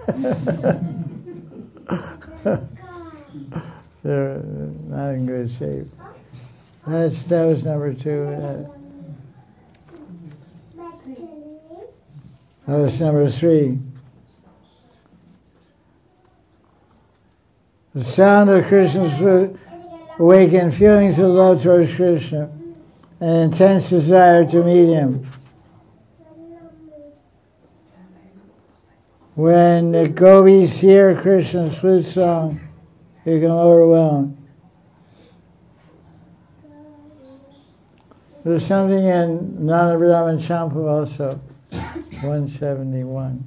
too. They're not in good shape. That's, that was number two. Uh, that was number three. The sound of Krishna's flute awakened feelings of love towards Krishna and intense desire to meet him. When the Gopis hear Krishna's flute song, they become overwhelmed. There's something in Nana Brahman Champa also, one seventy-one.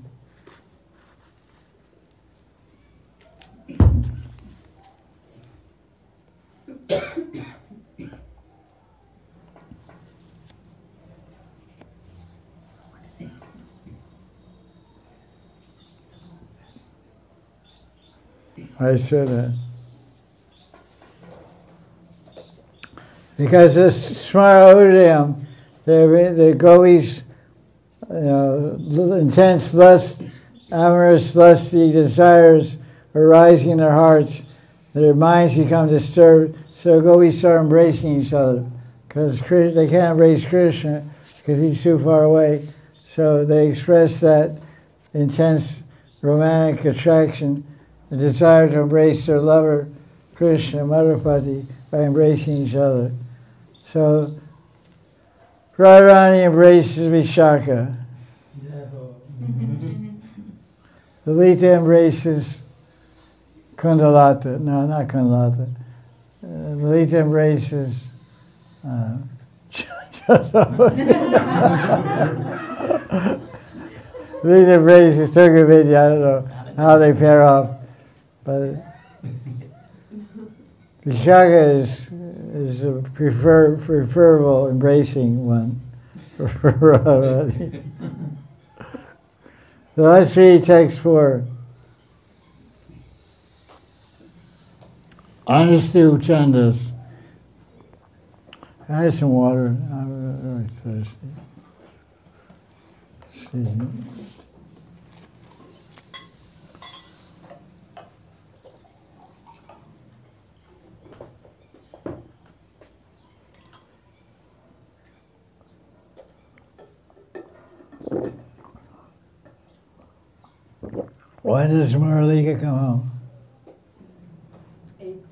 I said that. Because this Smara Udayam, the, the gopis, you know, intense lust, amorous, lusty desires arising in their hearts, their minds become disturbed, so gopis start embracing each other. Because they can't embrace Krishna because he's too far away. So they express that intense romantic attraction, the desire to embrace their lover, Krishna, Madhupati, by embracing each other. So Radharani embraces Vishaka. Lalita embraces Kundalata. No, not Kundalata. Uh, Lalita embraces uh, Lalita embraces Turgavidya. I don't know how they pair off, but Vishaka is is a prefer, preferable embracing one for Radharani. So let's read text four. Anastu Chandas. I have some water. I'm very thirsty. Excuse me. When does Muralika come home? Eight.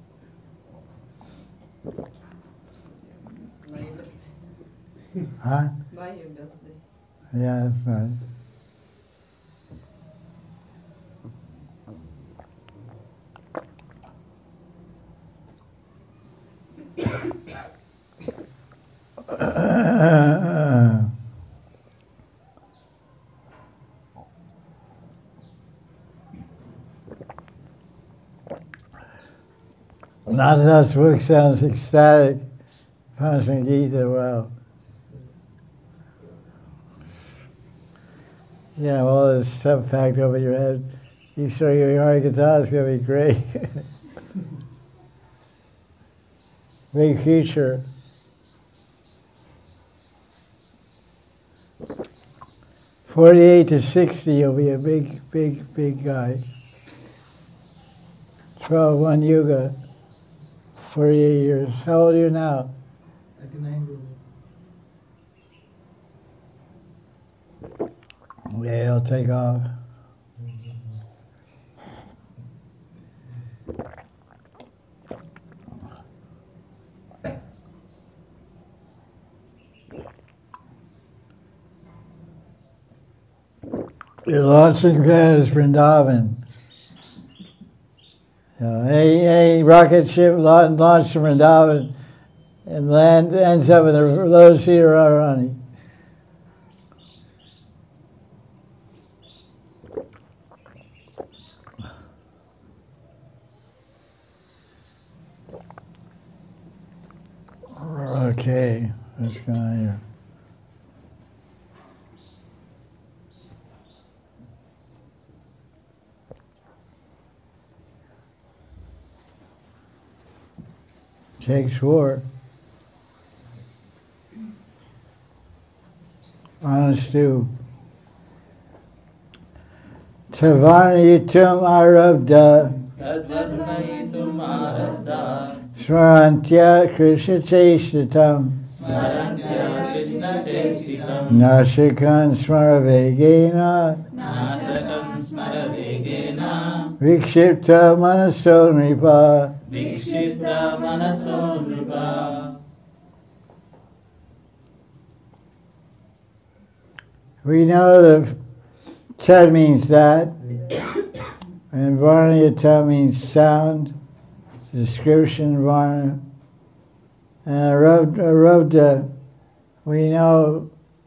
Huh? By your birthday. Yeah, that's right. Nada's book sounds ecstatic. Pancham Gita, wow. Yeah, all this stuff packed over your head. You start your Harikatha, it's going to be great. Big future. forty-eight to sixty, you'll be a big, big, big guy. twelve, one yuga, forty-eight years. How old are you now? thirty-nine. Yeah, it'll take off. Your launching pad is Vrindavan. You know, any, any rocket ship launched from Vrindavan and land ends up in the lotus feet of Radharani. Okay, what's going on here? Takes four. Honest to. Tavarnayitum arabda. Tadvarnayitum arabda. Smarantya Krishna Cheshtatam. Smarantya Krishna Cheshtitam. Nashikan Smaravegena. Nasakam Smaravegena. Vikshipta Manaso Nripa. Vikshipta Manaso Nripa. We know that Tad means that, and Varnayata means sound, description, Varna. And Arabda, we know,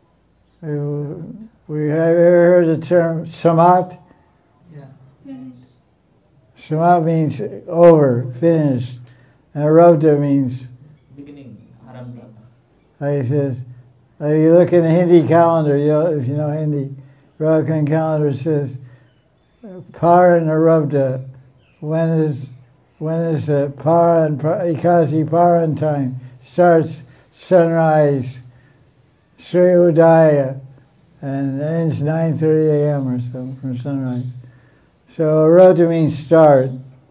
we have ever heard the term Samat? Yeah. Finished. Samat means over, finished. And Arabda means, Beginning, Arambha. like he says, like you look in the Hindi calendar, you know, if you know Hindi, Raghukan calendar says, Par and Arabda, when is when is the Paran Ekadasi Paran time starts sunrise, Sriudaya, and ends nine thirty a.m. or so from sunrise. So Arota means start.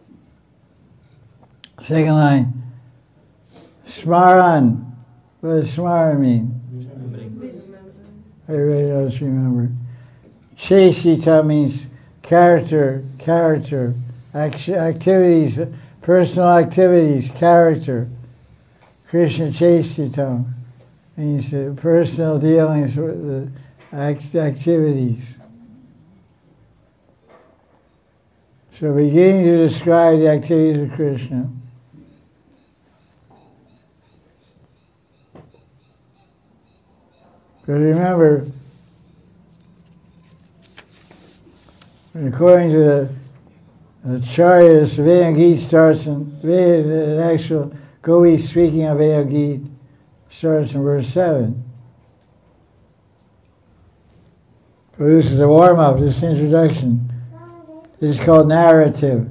Second line, Smaran. What does Smaran mean? Everybody else remember. Cheshita means character, character, act- activities, personal activities, character. Krishna Cheshita means uh, personal dealings with the act- activities. So beginning to describe the activities of Krishna. But remember, according to the, the Acharyas, Vedanta Gita starts in, the actual Govi speaking of Vedanta Gita starts in verse seven. So this is a warm-up, this introduction. This is called narrative.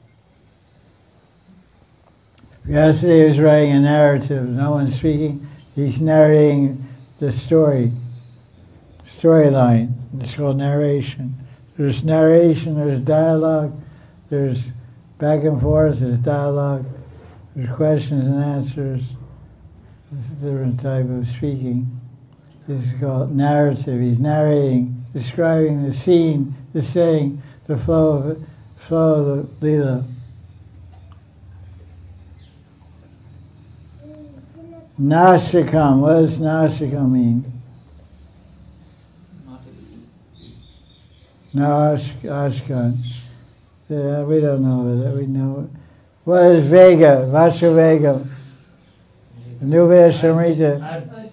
Yesterday was writing a narrative. No one's speaking. He's narrating the story, storyline. It's called narration. There's narration, there's dialogue, there's back and forth, there's dialogue, there's questions and answers. It's a different type of speaking. This is called narrative. He's narrating, describing the scene, the saying, the flow of it, flow of the Leela. Nashikam. What does Nashikam mean? No, Ashkan. Yeah, we don't know that. We know it. What is Vega? Vacha Vega. Nubya Samrita.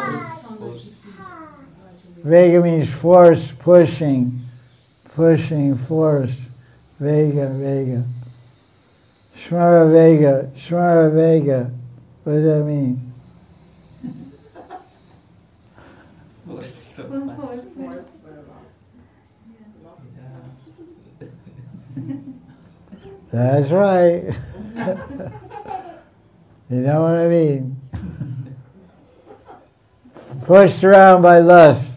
Vega means force, pushing, pushing, force. Vega, Vega. Shmara Vega, Shmara Vega. What does that mean? Force from From past. force, force. That's right. You know what I mean? Pushed around by lust.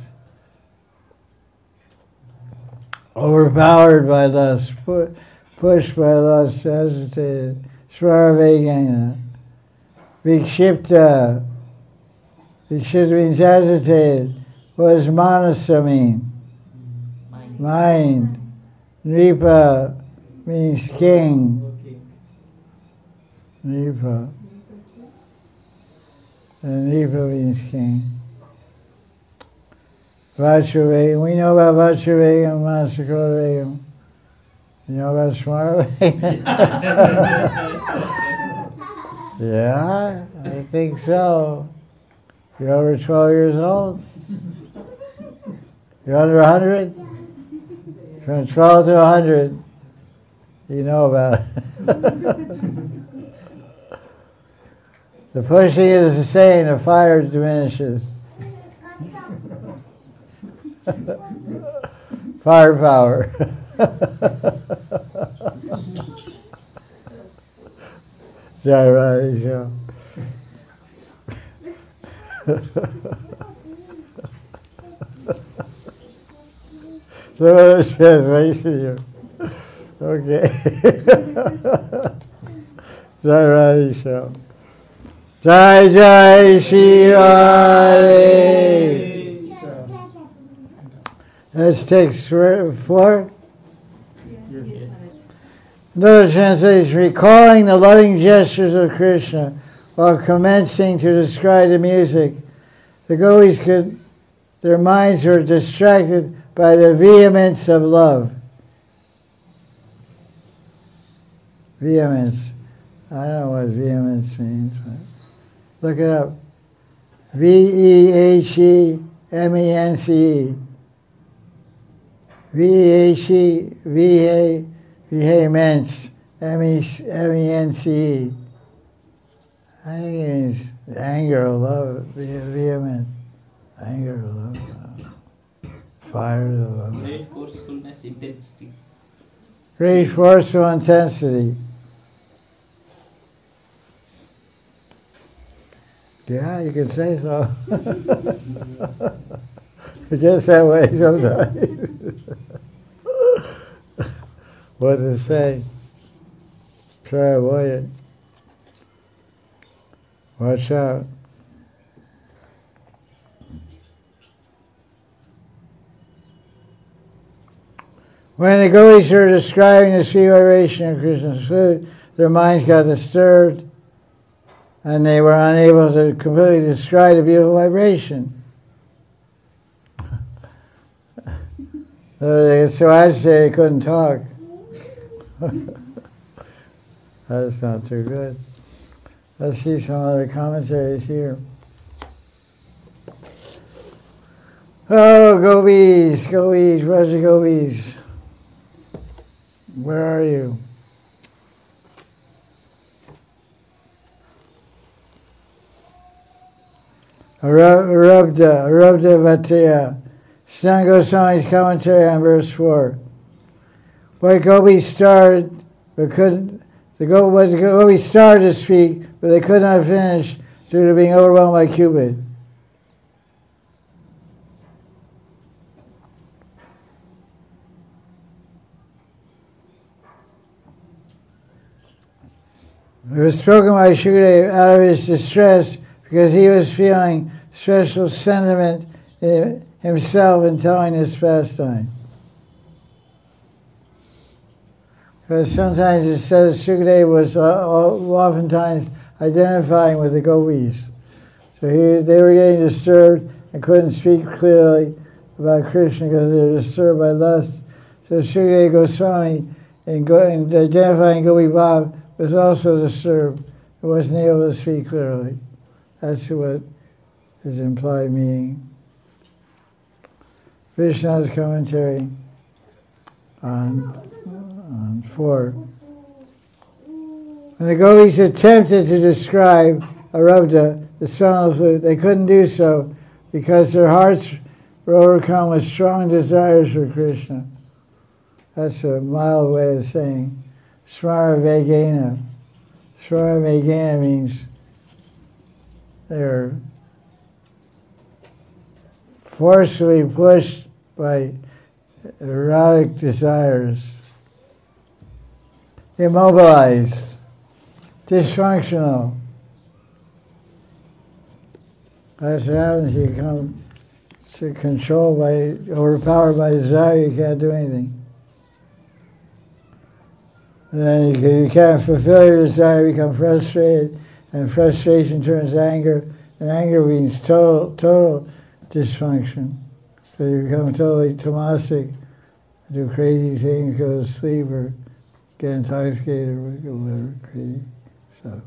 Overpowered by lust. Pu- pushed by lust. Agitated. Svaravegana. Vikshipta. Vikshipta means agitated. What does manasa mean? Mind. Mind. Nripa means king. Okay. Nripa. And Nripa means king. Vachravegam. We know about Vachravegam, Masakodavegam. You know about Smaravegam? Yeah, I think so. You're over twelve years old? You're under one hundred? From twelve to one hundred, you know about it. The pushing is the same, the fire diminishes. Firepower. Jai Radhe Shyam. So much translation here. Okay. Jai Radhe Shyam. Jai Jai Shri Radhe. That's text four. Yes. Another translation, recalling the loving gestures of Krishna while commencing to describe the music. The gopis could, their minds were distracted by the vehemence of love. Vehemence. I don't know what vehemence means, but look it up. V E H E M E N C E. V E H E V A Vehemence, M E N C E. I think it means anger or love, vehement, anger or love, fire or love. Great forcefulness, intensity. reach forceful intensity. Yeah, you can say so. It gets that way sometimes. What to say? Try to avoid it. Watch out. When the gopis were describing the sweet vibration of Krishna's flute, their minds got disturbed and they were unable to completely describe the beautiful vibration. So I say they couldn't talk. That's not too good. Let's see some other commentaries here. Oh, gopis, gopis, Raja gopis. Where are you? Arabda, Arabda Vataya. Sanat Goswami's commentary on verse four. What gopis started, but couldn't, the go, what the gopis started to speak, but they could not finish due to being overwhelmed by Cupid. It was spoken by Shukadeva out of his distress because he was feeling special sentiment in himself in telling this pastime. Because sometimes it says Shukadeva was oftentimes identifying with the gopis. So he, they were getting disturbed and couldn't speak clearly about Krishna because they were disturbed by lust. So Shukadeva Goswami, in, go, in identifying Gopi Bhav, was also disturbed. He wasn't able to speak clearly. That's what his implied meaning. Vishnu's commentary on, on four. When the gopis attempted to describe Arabda, the son of the flute, they couldn't do so because their hearts were overcome with strong desires for Krishna. That's a mild way of saying Smara Vegena. Smara Vegena means they're forcefully pushed by erotic desires, immobilized, dysfunctional. That's what happens. You come to control by, overpowered by desire, you can't do anything. And then you, can, you can't fulfill your desire, you become frustrated, and frustration turns to anger, and anger means total, total dysfunction. So you become totally tamasic, do crazy things, go to sleep, or get intoxicated, or whatever, crazy stuff.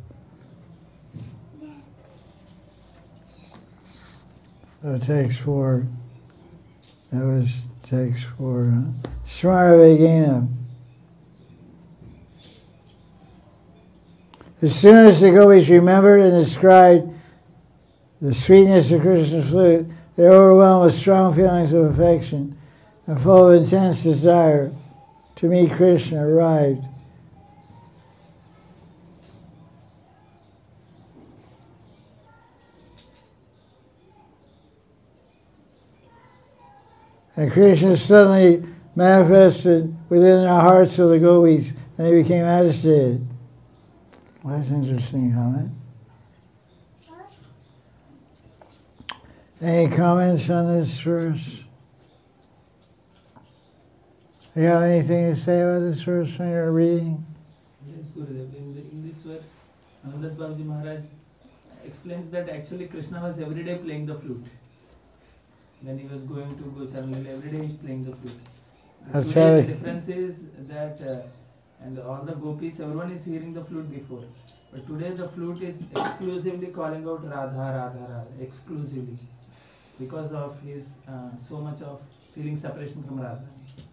So text four, that was text four. Huh? Smara Vegena. As soon as the gopis remembered and described the sweetness of Krishna's flute, they were overwhelmed with strong feelings of affection and full of intense desire to meet Krishna arrived. And Krishna suddenly manifested within the hearts of the gopis, and they became agitated. Well, that's an interesting comment. Any comments on this verse? Do you have anything to say about this verse when you're reading? Yes, Gurudev. In, the, in this verse, Anandas Babaji Maharaj explains that actually Krishna was every day playing the flute. When he was going to Gocharan Lila, every day he's playing the flute. That's Today right. the difference is that, uh, and all the gopis, everyone is hearing the flute before. But today the flute is exclusively calling out Radha, Radha, Radha, exclusively. Because of his uh, so much of feeling separation from Radha.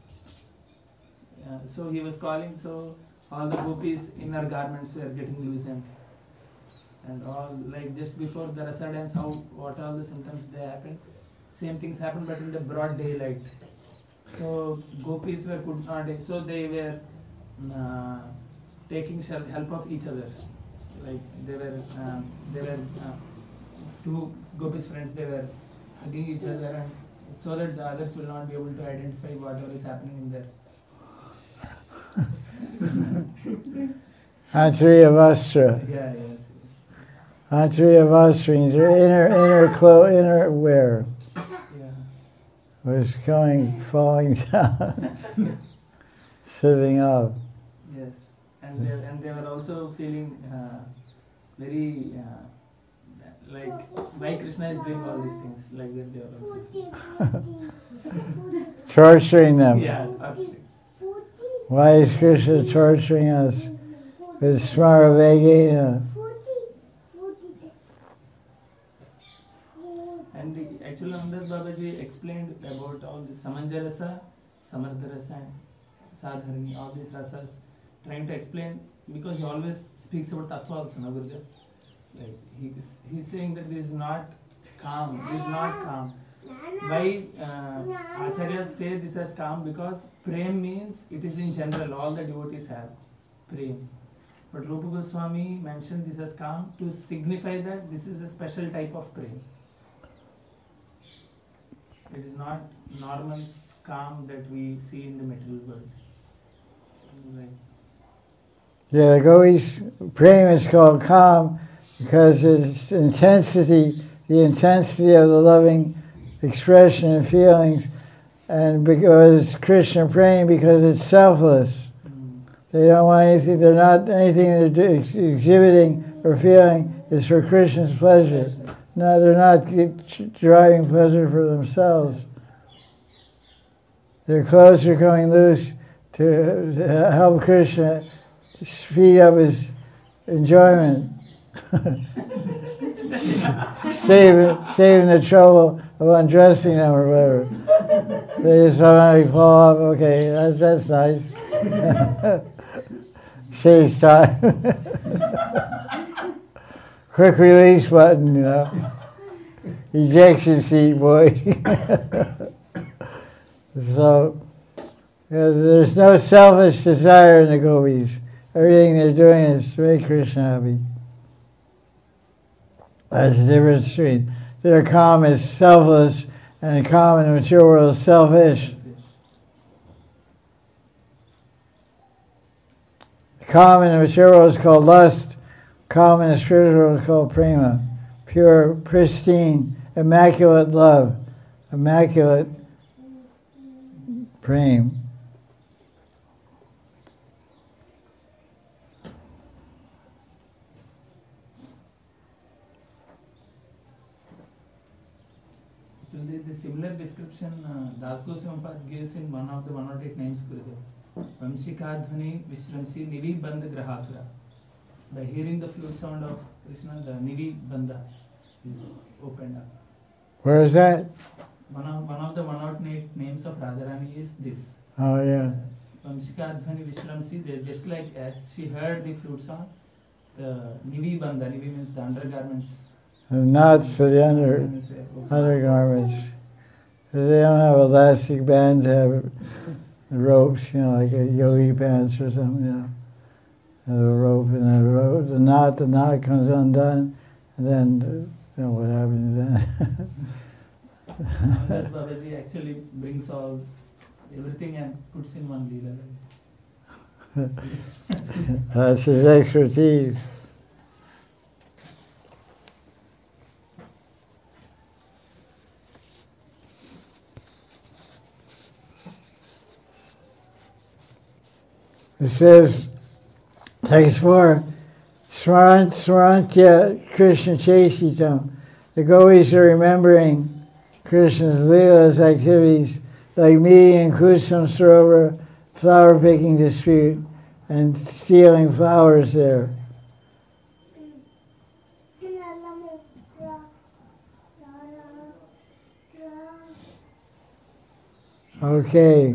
Uh, so he was calling, so all the gopis' inner garments were getting loosened. And all, like just before the rasa dance, how, what all the symptoms they happened, same things happened but in the broad daylight. So gopis were could not, so they were uh, taking shel- help of each other. Like they were, um, they were uh, two gopis friends. They were hugging each other, and so that the others will not be able to identify whatever is happening in there. Antriya Vastra. Yeah, yes, yes. Antriya Vastra means inner, inner, clo- inner wear Yeah. was going, falling down, sitting up. Yes, and they and they were also feeling uh, very uh, like why Krishna is doing all these things like that. They were also Torturing them. yeah, absolutely. Why is Krishna torturing us with Smara Vegena? And the actual Andas Babaji explained about all the Samanjarasa, Samardharasa, and Sadharani, all these rasas, trying to explain because he always speaks about Tattva also, no Gurudev? Like he is, he's saying that this is not calm, this is not calm. Why uh, Acharyas say this as calm? Because prem means it is in general, all the devotees have prem. But Rupa Goswami mentioned this as calm to signify that this is a special type of prem. It is not normal calm that we see in the material world. Right. Yeah, the gopis' prema is called calm because its intensity, the intensity of the loving expression and feelings, and because Krishna praying because it's selfless. Mm. They don't want anything, they're not, anything they're do, ex- exhibiting or feeling is for Krishna's pleasure. No, they're not get- deriving pleasure for themselves. Their clothes are going loose to, to help Krishna speed up his enjoyment. saving, saving the trouble of undressing them or whatever. They just somehow fall off, okay, that's, that's nice. Saves time. Quick release button, you know. Ejection seat, boy. So, you know, there's no selfish desire in the gopis. Everything they're doing is to make Krishna happy. That's the difference between their calm is selfless and calm in the material world is selfish. Calm in the material world is called lust. Calm in the spiritual world is called prema. Pure, pristine, immaculate love. Immaculate prema. Actually, the similar description uh, Das Goswami gives in one of the one hundred eight names Gurudev. Vamshikadhvani Vishramsi Nivi Bandha Grahatura. By hearing the flute sound of Krishna, the Nivi Bandha is opened up. Where is that? One of, one of the one hundred eight names of Radharani is this. Oh, yeah. Vamshikadhvani Vishramsi, they just like as she heard the flute sound, the Nivi Bandha, Nivi means the undergarments. The knots for the under, Undergarments are open. undergarments. 'Cause they don't have elastic bands, they have ropes, you know, like a yogi pants or something, you know. Have a rope and the rope, the knot, the knot comes undone, and then, uh, you know, what happens then? Andas Babaji actually brings all everything and puts in one leela. That's his expertise. It says, text four, Smarant, Smarantya Krishna Chesitam. The gopis are remembering Krishna's Leela's activities, like meeting in Kusam Sarovar, flower picking dispute, and stealing flowers there. Okay.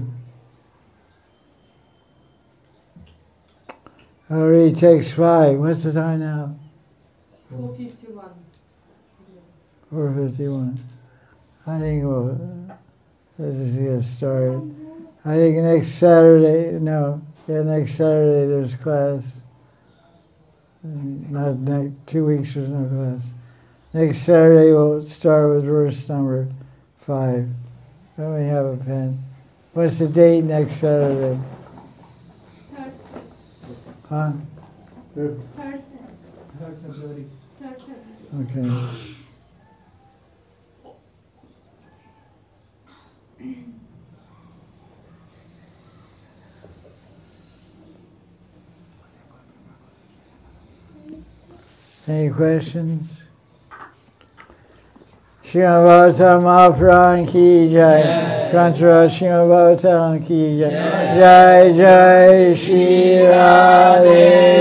I'll read text five. What's the time now? four fifty-one. four fifty-one. I think we'll, let's just get started. I think next Saturday, no, Yeah, next Saturday there's class. And not next, two weeks there's no class. Next Saturday we'll start with verse number five. Let me have a pen. What's the date next Saturday? Third, Huh? Third. third, Third February. third February. Okay. Any questions? Srimad Bhagavatam Mahaprabhu ki jai. Kantra Srimad Bhagavatam ki jai. Jai Jai Shri Radhe